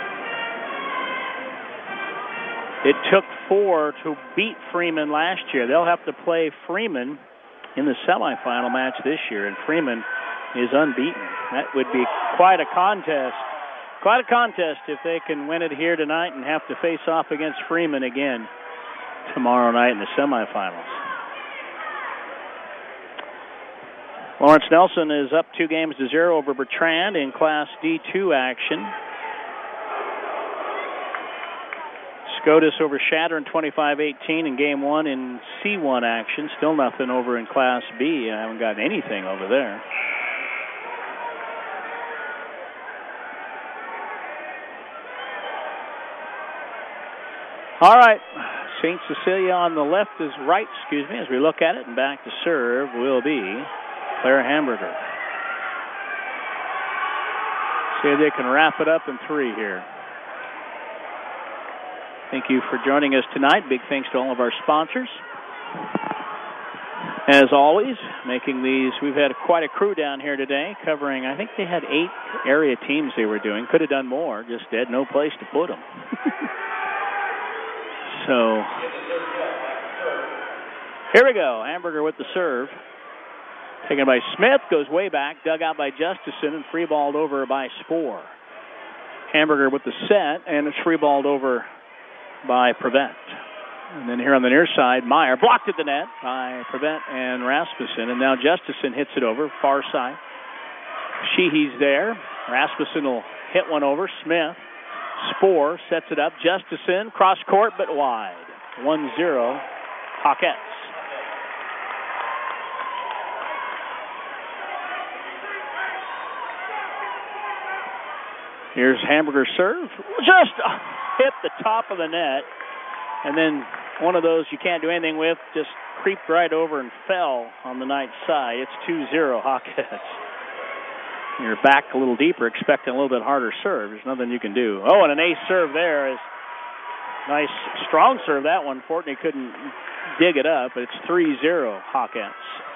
it took four to beat Freeman last year. They'll have to play Freeman in the semifinal match this year, and Freeman is unbeaten. That would be quite a contest. Quite a contest if they can win it here tonight and have to face off against Freeman again tomorrow night in the semifinals. Lawrence Nelson is up two games to zero over Bertrand in Class D two action. Scotus over Shatter in twenty-five eighteen in Game one in C one action. Still nothing over in Class B. I haven't gotten anything over there. All right. Saint Cecilia on the left is right, excuse me, as we look at it. And back to serve will be Claire Hamburger. See if they can wrap it up in three here. Thank you for joining us tonight. Big thanks to all of our sponsors. As always, making these, we've had quite a crew down here today covering, I think they had eight area teams they were doing. Could have done more, just had no place to put them. So, here we go. Hamburger with the serve. Taken by Smith, goes way back, dug out by Justison, and free-balled over by Spohr. Hamburger with the set, and it's free-balled over by Prevent. And then here on the near side, Meyer blocked at the net by Prevent and Rasmussen, and now Justison hits it over, far side. Sheehy's there. Rasmussen will hit one over. Smith. Spohr sets it up. Justison, cross court, but wide. one zero, Hawkettes. Here's Hamburger's serve. Just hit the top of the net. And then one of those you can't do anything with, just creeped right over and fell on the Knights' side. It's two zero Hawkettes. You're back a little deeper, expecting a little bit harder serve. There's nothing you can do. Oh, and an ace serve there is nice, strong serve, that one. Fortney couldn't dig it up, but it's three zero Hawkettes.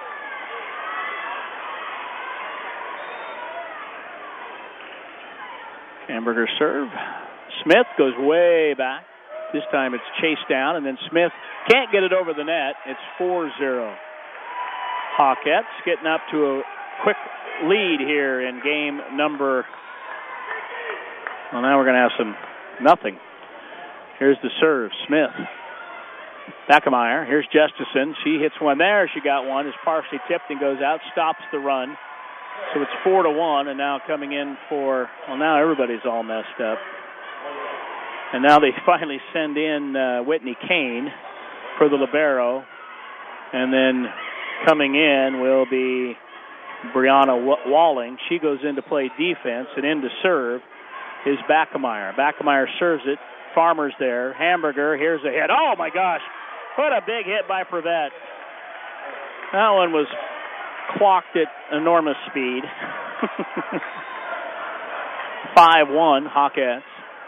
Hamburger serve. Smith goes way back. This time it's chased down, and then Smith can't get it over the net. It's four zero. Hawkettes getting up to a quick lead here in game number. Well, now we're going to have some nothing. Here's the serve. Smith. Backemeyer. Here's Justison. She hits one there. She got one. Is partially tipped and goes out. Stops the run. So it's four to one, and now coming in for, well, now everybody's all messed up. And now they finally send in uh, Whitney Kane for the libero. And then coming in will be Brianna Walling. She goes in to play defense, and in to serve is Backemeyer. Backemeyer serves it. Farmer's there. Hamburger, here's a hit. Oh, my gosh. What a big hit by Prevett. That one was clocked at enormous speed. five one, Hawkettes.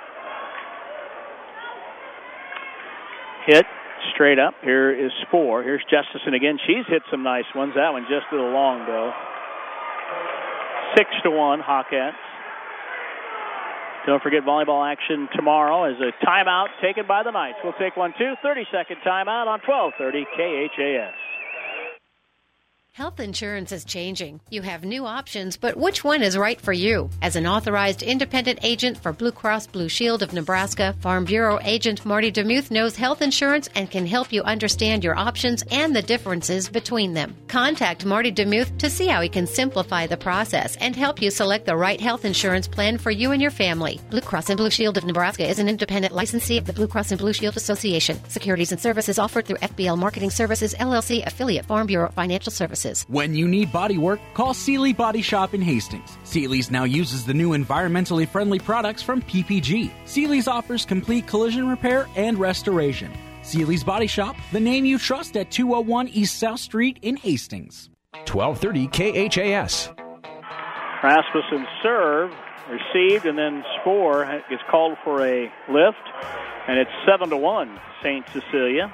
Hit straight up. Here is Spohr. Here's Justison again. She's hit some nice ones. That one just a little long, though. Six to one, Hawkettes. Don't forget volleyball action tomorrow as a timeout taken by the Knights. We'll take one, too. thirty-second timeout on twelve thirty K H A S. Health insurance is changing. You have new options, but which one is right for you? As an authorized independent agent for Blue Cross Blue Shield of Nebraska, Farm Bureau agent Marty DeMuth knows health insurance and can help you understand your options and the differences between them. Contact Marty DeMuth to see how he can simplify the process and help you select the right health insurance plan for you and your family. Blue Cross and Blue Shield of Nebraska is an independent licensee of the Blue Cross and Blue Shield Association. Securities and services offered through F B L Marketing Services, L L C, affiliate Farm Bureau Financial Services. When you need body work, call Seeley Body Shop in Hastings. Seeley's now uses the new environmentally friendly products from P P G. Seeley's offers complete collision repair and restoration. Seeley's Body Shop, the name you trust at two oh one East South Street in Hastings. twelve thirty K H A S. Rasmussen serve, received, and then Spohr is called for a lift, and it's seven to one, Saint Cecilia.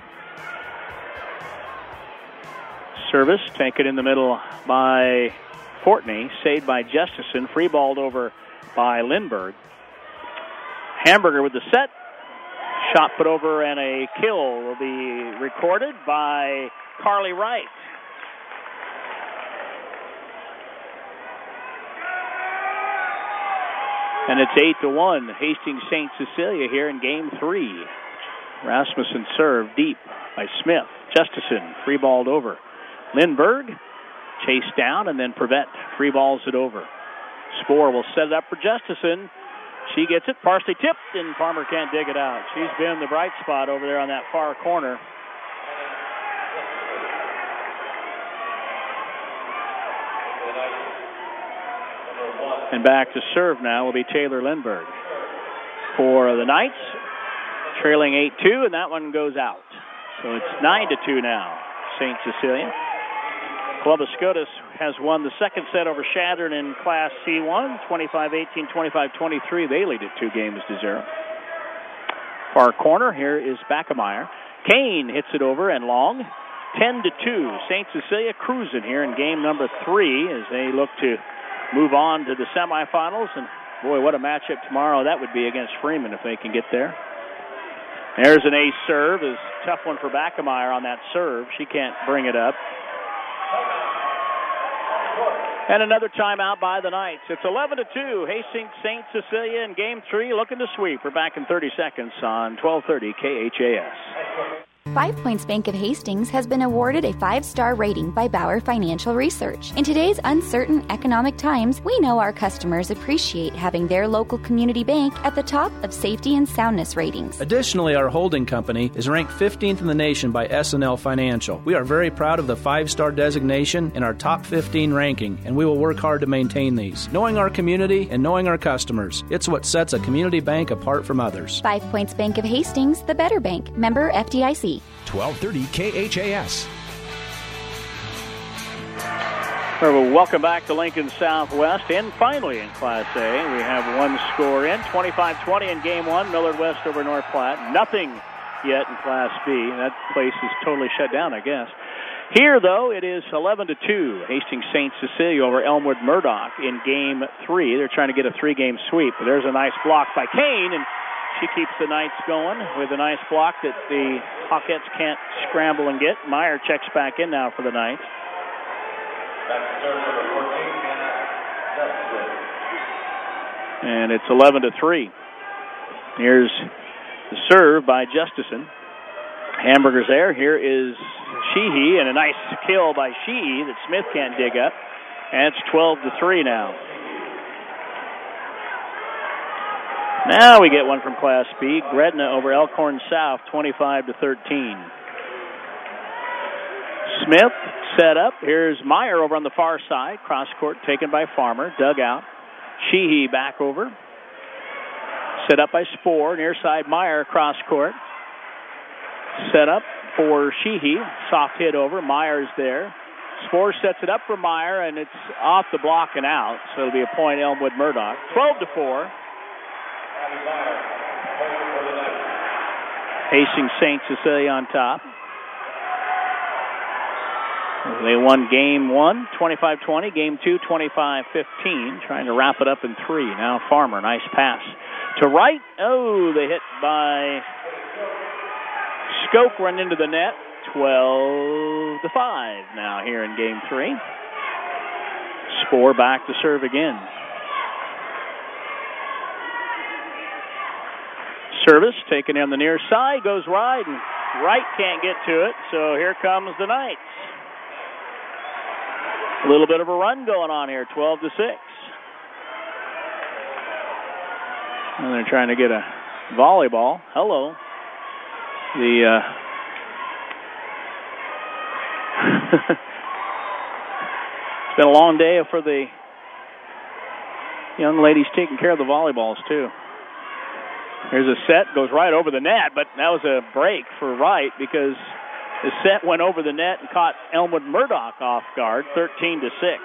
Service taken in the middle by Fortney, saved by Justison, free balled over by Lindbergh. Hamburger with the set, shot put over, and a kill will be recorded by Carly Wright. And it's eight to one, Hastings Saint Cecilia here in game three. Rasmussen served deep by Smith. Justison free balled over. Lindbergh chased down, and then Prevett free balls it over. Spohr will set it up for Justison. She gets it, partially tipped, and Farmer can't dig it out. She's been the bright spot over there on that far corner. And back to serve now will be Taylor Lindbergh. For the Knights, trailing eight two, and that one goes out. So it's nine to two now, Saint Cecilia. Columbus Scotus has won the second set over Chadron in Class C one, twenty-five eighteen, twenty-five twenty-three. They lead it two games to zero. Far corner, here is Backemeyer. Kane hits it over and long. ten to two. Saint Cecilia cruising here in game number three as they look to move on to the semifinals. And boy, what a matchup tomorrow that would be against Freeman if they can get there. There's an ace serve. Is a tough one for Backemeyer on that serve. She can't bring it up. And another timeout by the Knights. It's eleven to two. Hastings Saint Cecilia in game three looking to sweep. We're back in thirty seconds on twelve thirty K H A S. Five Points Bank of Hastings has been awarded a five-star rating by Bauer Financial Research. In today's uncertain economic times, we know our customers appreciate having their local community bank at the top of safety and soundness ratings. Additionally, our holding company is ranked fifteenth in the nation by S and L Financial. We are very proud of the five-star designation in our top fifteen ranking, and we will work hard to maintain these. Knowing our community and knowing our customers, it's what sets a community bank apart from others. Five Points Bank of Hastings, the better bank. Member F D I C. twelve thirty K H A S. Well, welcome back to Lincoln Southwest. And finally in Class A, we have one score in. twenty-five twenty in game one. Millard West over North Platte. Nothing yet in Class B. That place is totally shut down, I guess. Here, though, it is eleven to two. Hastings Saint Cecilia over Elmwood Murdoch in game three. They're trying to get a three-game sweep. But there's a nice block by Kane, and she keeps the Knights going with a nice block that the Hawkettes can't scramble and get. Meyer checks back in now for the Knights. And it's eleven to three. Here's the serve by Justison. Hamburger's there. Here is Sheehy, and a nice kill by Sheehy that Smith can't dig up. And it's twelve to three now. Now we get one from Class B. Gretna over Elkhorn South, twenty-five to thirteen. Smith set up. Here's Meyer over on the far side. Cross court taken by Farmer. Dug out. Sheehy back over. Set up by Spohr. Near side Meyer cross court. Set up for Sheehy. Soft hit over. Meyer's there. Spohr sets it up for Meyer, and it's off the block and out. So it'll be a point Elmwood Murdoch. twelve to four. Hastings Saint Cecilia on top. They won game one, twenty-five twenty. Game two, twenty-five fifteen. Trying to wrap it up in three. Now Farmer, nice pass to right. Oh, they hit by Skoke, run into the net. twelve to five now here in game three. Spoor back to serve again. Service taken on the near side, goes wide, and Wright can't get to it, so here comes the Knights. A little bit of a run going on here, twelve to six. And they're trying to get a volleyball. Hello. The, uh, it's been a long day for the young ladies taking care of the volleyballs, too. Here's a set, goes right over the net, but that was a break for Wright because the set went over the net and caught Elmwood Murdoch off guard, thirteen to six.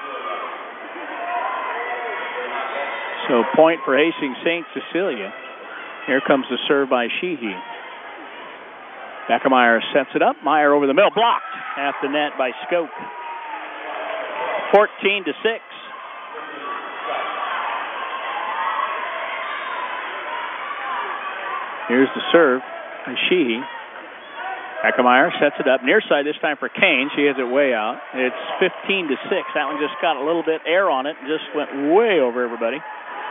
So point for Hastings Saint Cecilia. Here comes the serve by Sheehy. Beckemeyer sets it up. Meyer over the middle, blocked at the net by Skoke. fourteen to six. Here's the serve by Sheehy. Beckemeyer sets it up. Near side this time for Kane. She has it way out. It's fifteen to six. That one just got a little bit air on it and just went way over everybody.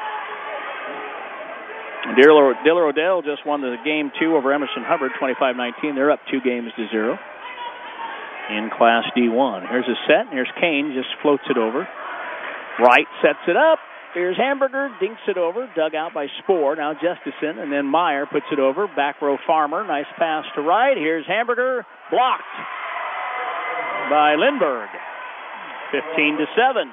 Diller, Diller Odell just won the game two over Emerson Hubbard, twenty-five nineteen. They're up two games to zero in Class D one. Here's a set. And here's Kane, just floats it over. Wright sets it up. Here's Hamburger, dinks it over, dug out by Spoor. Now Justison, and then Meyer puts it over. Back row Farmer, nice pass to Wright. Here's Hamburger, blocked by Lindbergh. fifteen to seven.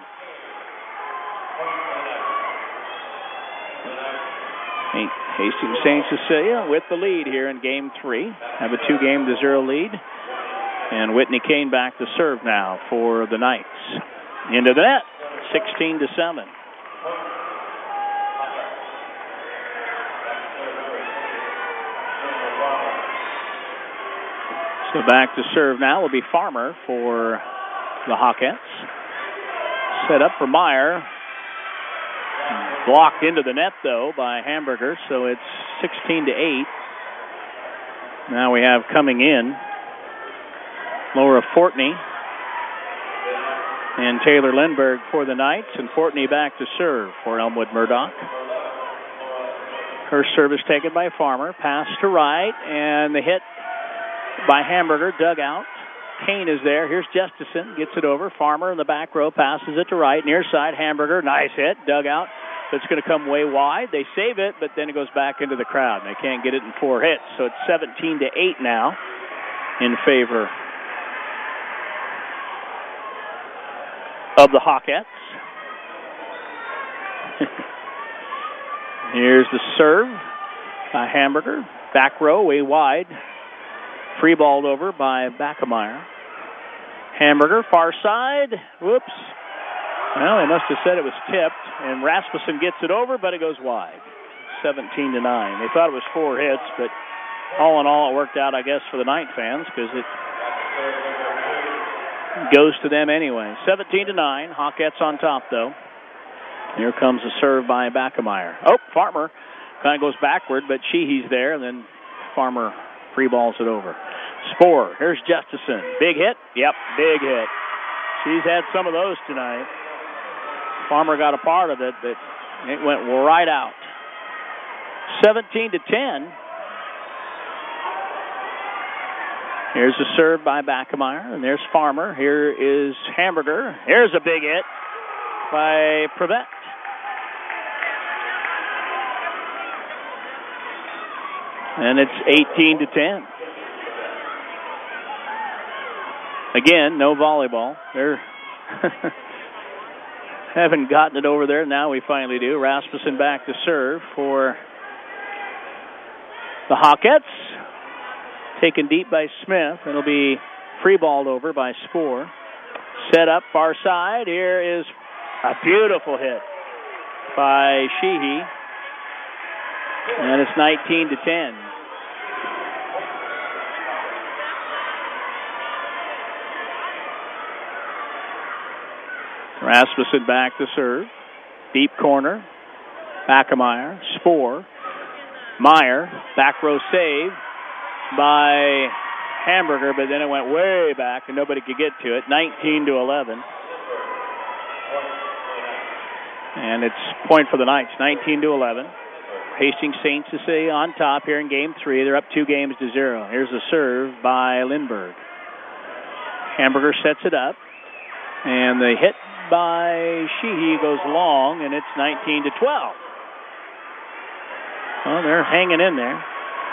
Hastings Saint Cecilia with the lead here in game three. Have a two-game to zero lead. And Whitney Kane back to serve now for the Knights. Into the net, sixteen to seven. So back to serve now will be Farmer for the Hawkettes. Set up for Meyer. Blocked into the net, though, by Hamburger, so it's sixteen to eight. Now we have coming in Laura Fortney and Taylor Lindbergh for the Knights, and Fortney back to serve for Elmwood Murdoch. Her service taken by Farmer, pass to Wright, and the hit by Hamburger, dug out. Kane is there. Here's Justison, gets it over. Farmer in the back row, passes it to Wright. Near side, Hamburger, nice hit, dug out. It's going to come way wide. They save it, but then it goes back into the crowd. They can't get it in four hits. So it's seventeen to eight now in favor of the Hawkettes. Here's the serve by Hamburger. Back row, way wide. Free balled over by Beckemeyer. Hamburger, far side. Whoops. Well, they must have said it was tipped, and Rasmussen gets it over, but it goes wide. seventeen to nine. They thought it was four hits, but all in all, it worked out, I guess, for the Knight fans, because it goes to them anyway. seventeen to nine. Hawkettes on top, though. Here comes a serve by Beckemeyer. Oh, Farmer kind of goes backward, but Sheehy's there, and then Farmer free balls it over. Spoor, here's Justison. Big hit? Yep, big hit. She's had some of those tonight. Farmer got a part of it, but it went right out. seventeen to ten. Here's a serve by Beckemeyer, and there's Farmer. Here is Hamburger. Here's a big hit by Prevet. And it's eighteen to ten. Again, no volleyball. They're haven't gotten it over there. Now we finally do. Rasmussen back to serve for the Hawkettes. Taken deep by Smith. It'll be free balled over by Spoor. Set up far side. Here is a beautiful hit by Sheehy. And it's nineteen to ten. Rasmussen back to serve. Deep corner. Backemeyer, Spoor, Meyer, back row save by Hamburger, but then it went way back and nobody could get to it. nineteen to eleven. And it's point for the Knights, nineteen to eleven. Hastings Saint Cecilia on top here in game three. They're up two games to zero. Here's a serve by Lindbergh. Hamburger sets it up. And the hit by Sheehy goes long, and it's nineteen to twelve. Well, they're hanging in there.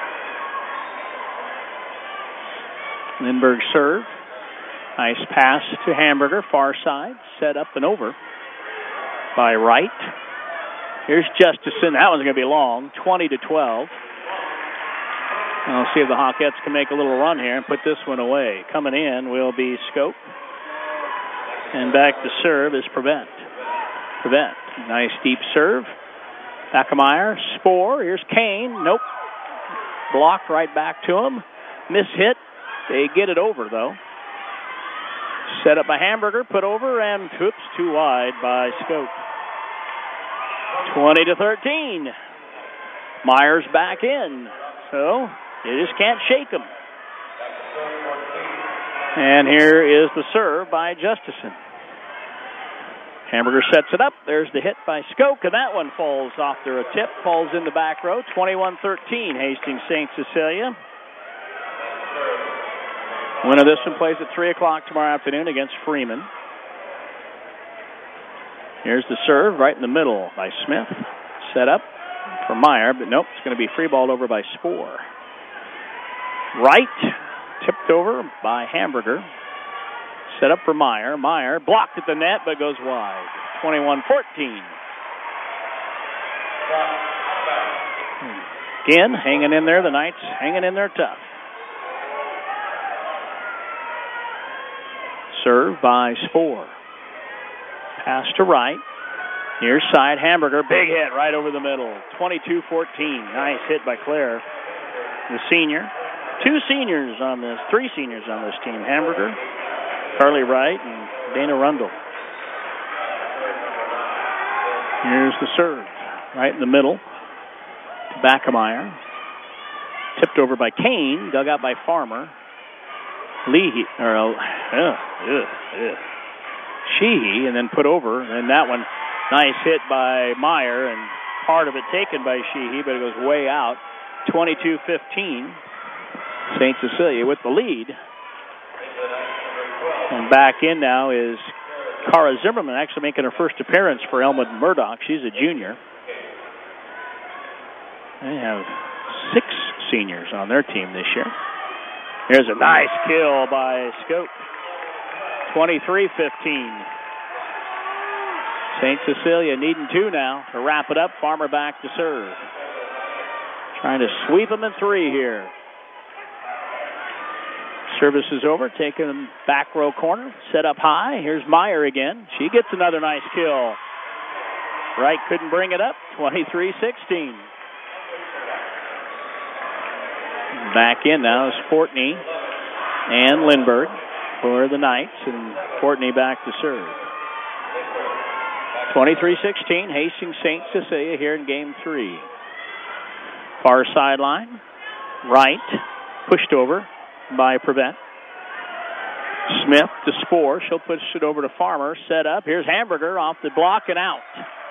Lindbergh serve. Nice pass to Hamburger, far side, set up and over by Wright. Here's Justison. That one's going to be long, twenty to twelve. And I'll see if the Hawkettes can make a little run here and put this one away. Coming in will be Scope. And back to serve is Prevent. Prevent. Nice deep serve. Backemeyer, Spoor. Here's Kane. Nope. Blocked right back to him. Miss hit. They get it over, though. Set up by Hamburger, put over, and whoops, too wide by Scope. twenty to thirteen. Myers back in. So you just can't shake him. And here is the serve by Justison. Hamburger sets it up. There's the hit by Skoke, and that one falls off there. A tip falls in the back row. twenty-one thirteen, Hastings Saint Cecilia. Winner of this one plays at three o'clock tomorrow afternoon against Freeman. Here's the serve right in the middle by Smith. Set up for Meyer, but nope, it's going to be free balled over by Spoor. Right, tipped over by Hamburger. Set up for Meyer. Meyer blocked at the net, but goes wide. twenty-one fourteen. Again, hanging in there. The Knights hanging in there tough. Serve by Spoor. Pass to right. Near side, Hamburger. Big hit right over the middle. twenty-two fourteen. Nice hit by Claire, the senior. Two seniors on this, three seniors on this team. Hamburger, Carly Wright, and Dana Rundle. Here's the serve. Right in the middle to Backemeyer. Tipped over by Kane. Dug out by Farmer. Leahy, or uh, uh, uh, uh. Sheehy, and then put over. And that one, nice hit by Meyer, and part of it taken by Sheehy, but it goes way out. twenty-two fifteen. Saint Cecilia with the lead. And back in now is Cara Zimmerman, actually making her first appearance for Elmwood Murdoch. She's a junior. They have six seniors on their team this year. Here's a nice kill by Scope. twenty-three fifteen. Saint Cecilia needing two now to wrap it up. Farmer back to serve. Trying to sweep them in three here. Service is over, taking them back row corner, set up high. Here's Meyer again. She gets another nice kill. Wright couldn't bring it up, twenty-three sixteen. Back in now is Fortney and Lindbergh for the Knights, and Fortney back to serve. twenty-three sixteen, Hastings Saint Cecilia here in game three. Far sideline, Wright, pushed over by Prevent. Smith to Spoor. She'll push it over to Farmer. Set up. Here's Hamburger off the block and out.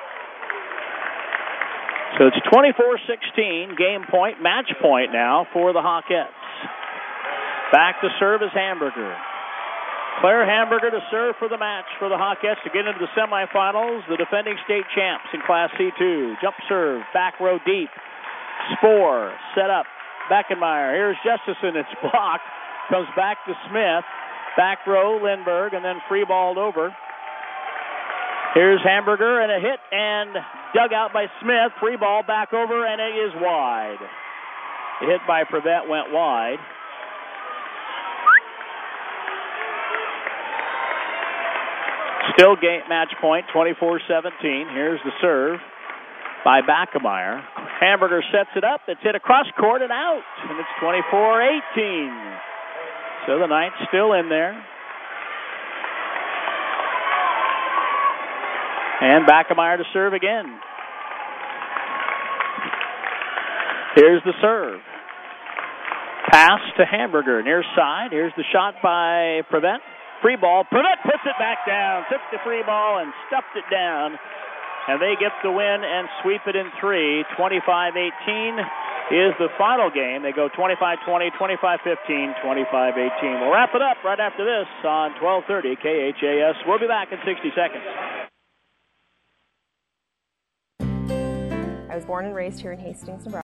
So it's twenty-four sixteen, game point, match point now for the Hawkettes. Back to serve is Hamburger. Claire Hamburger to serve for the match for the Hawkettes to get into the semifinals, the defending state champs in Class C two. Jump serve, back row deep. Spoor, set up. Backemeyer. Here's Justison. It's blocked. Comes back to Smith. Back row, Lindbergh, and then free balled over. Here's Hamburger and a hit and dug out by Smith. Free ball back over, and it is wide. The hit by Prevent went wide. Still game match point, twenty-four seventeen. Here's the serve by Backemeyer. Hamburger sets it up. It's hit across court and out, and it's twenty-four eighteen. So the Knights still in there. And Backemeyer to serve again. Here's the serve. Pass to Hamburger, near side. Here's the shot by Prevent. Free ball. Prevent puts it back down. Took the free ball and stuffed it down. And they get the win and sweep it in three. twenty-five eighteen is the final game. They go twenty-five twenty, twenty-five fifteen, twenty-five eighteen. We'll wrap it up right after this on twelve thirty K H A S. We'll be back in sixty seconds. I was born and raised here in Hastings, Nebraska.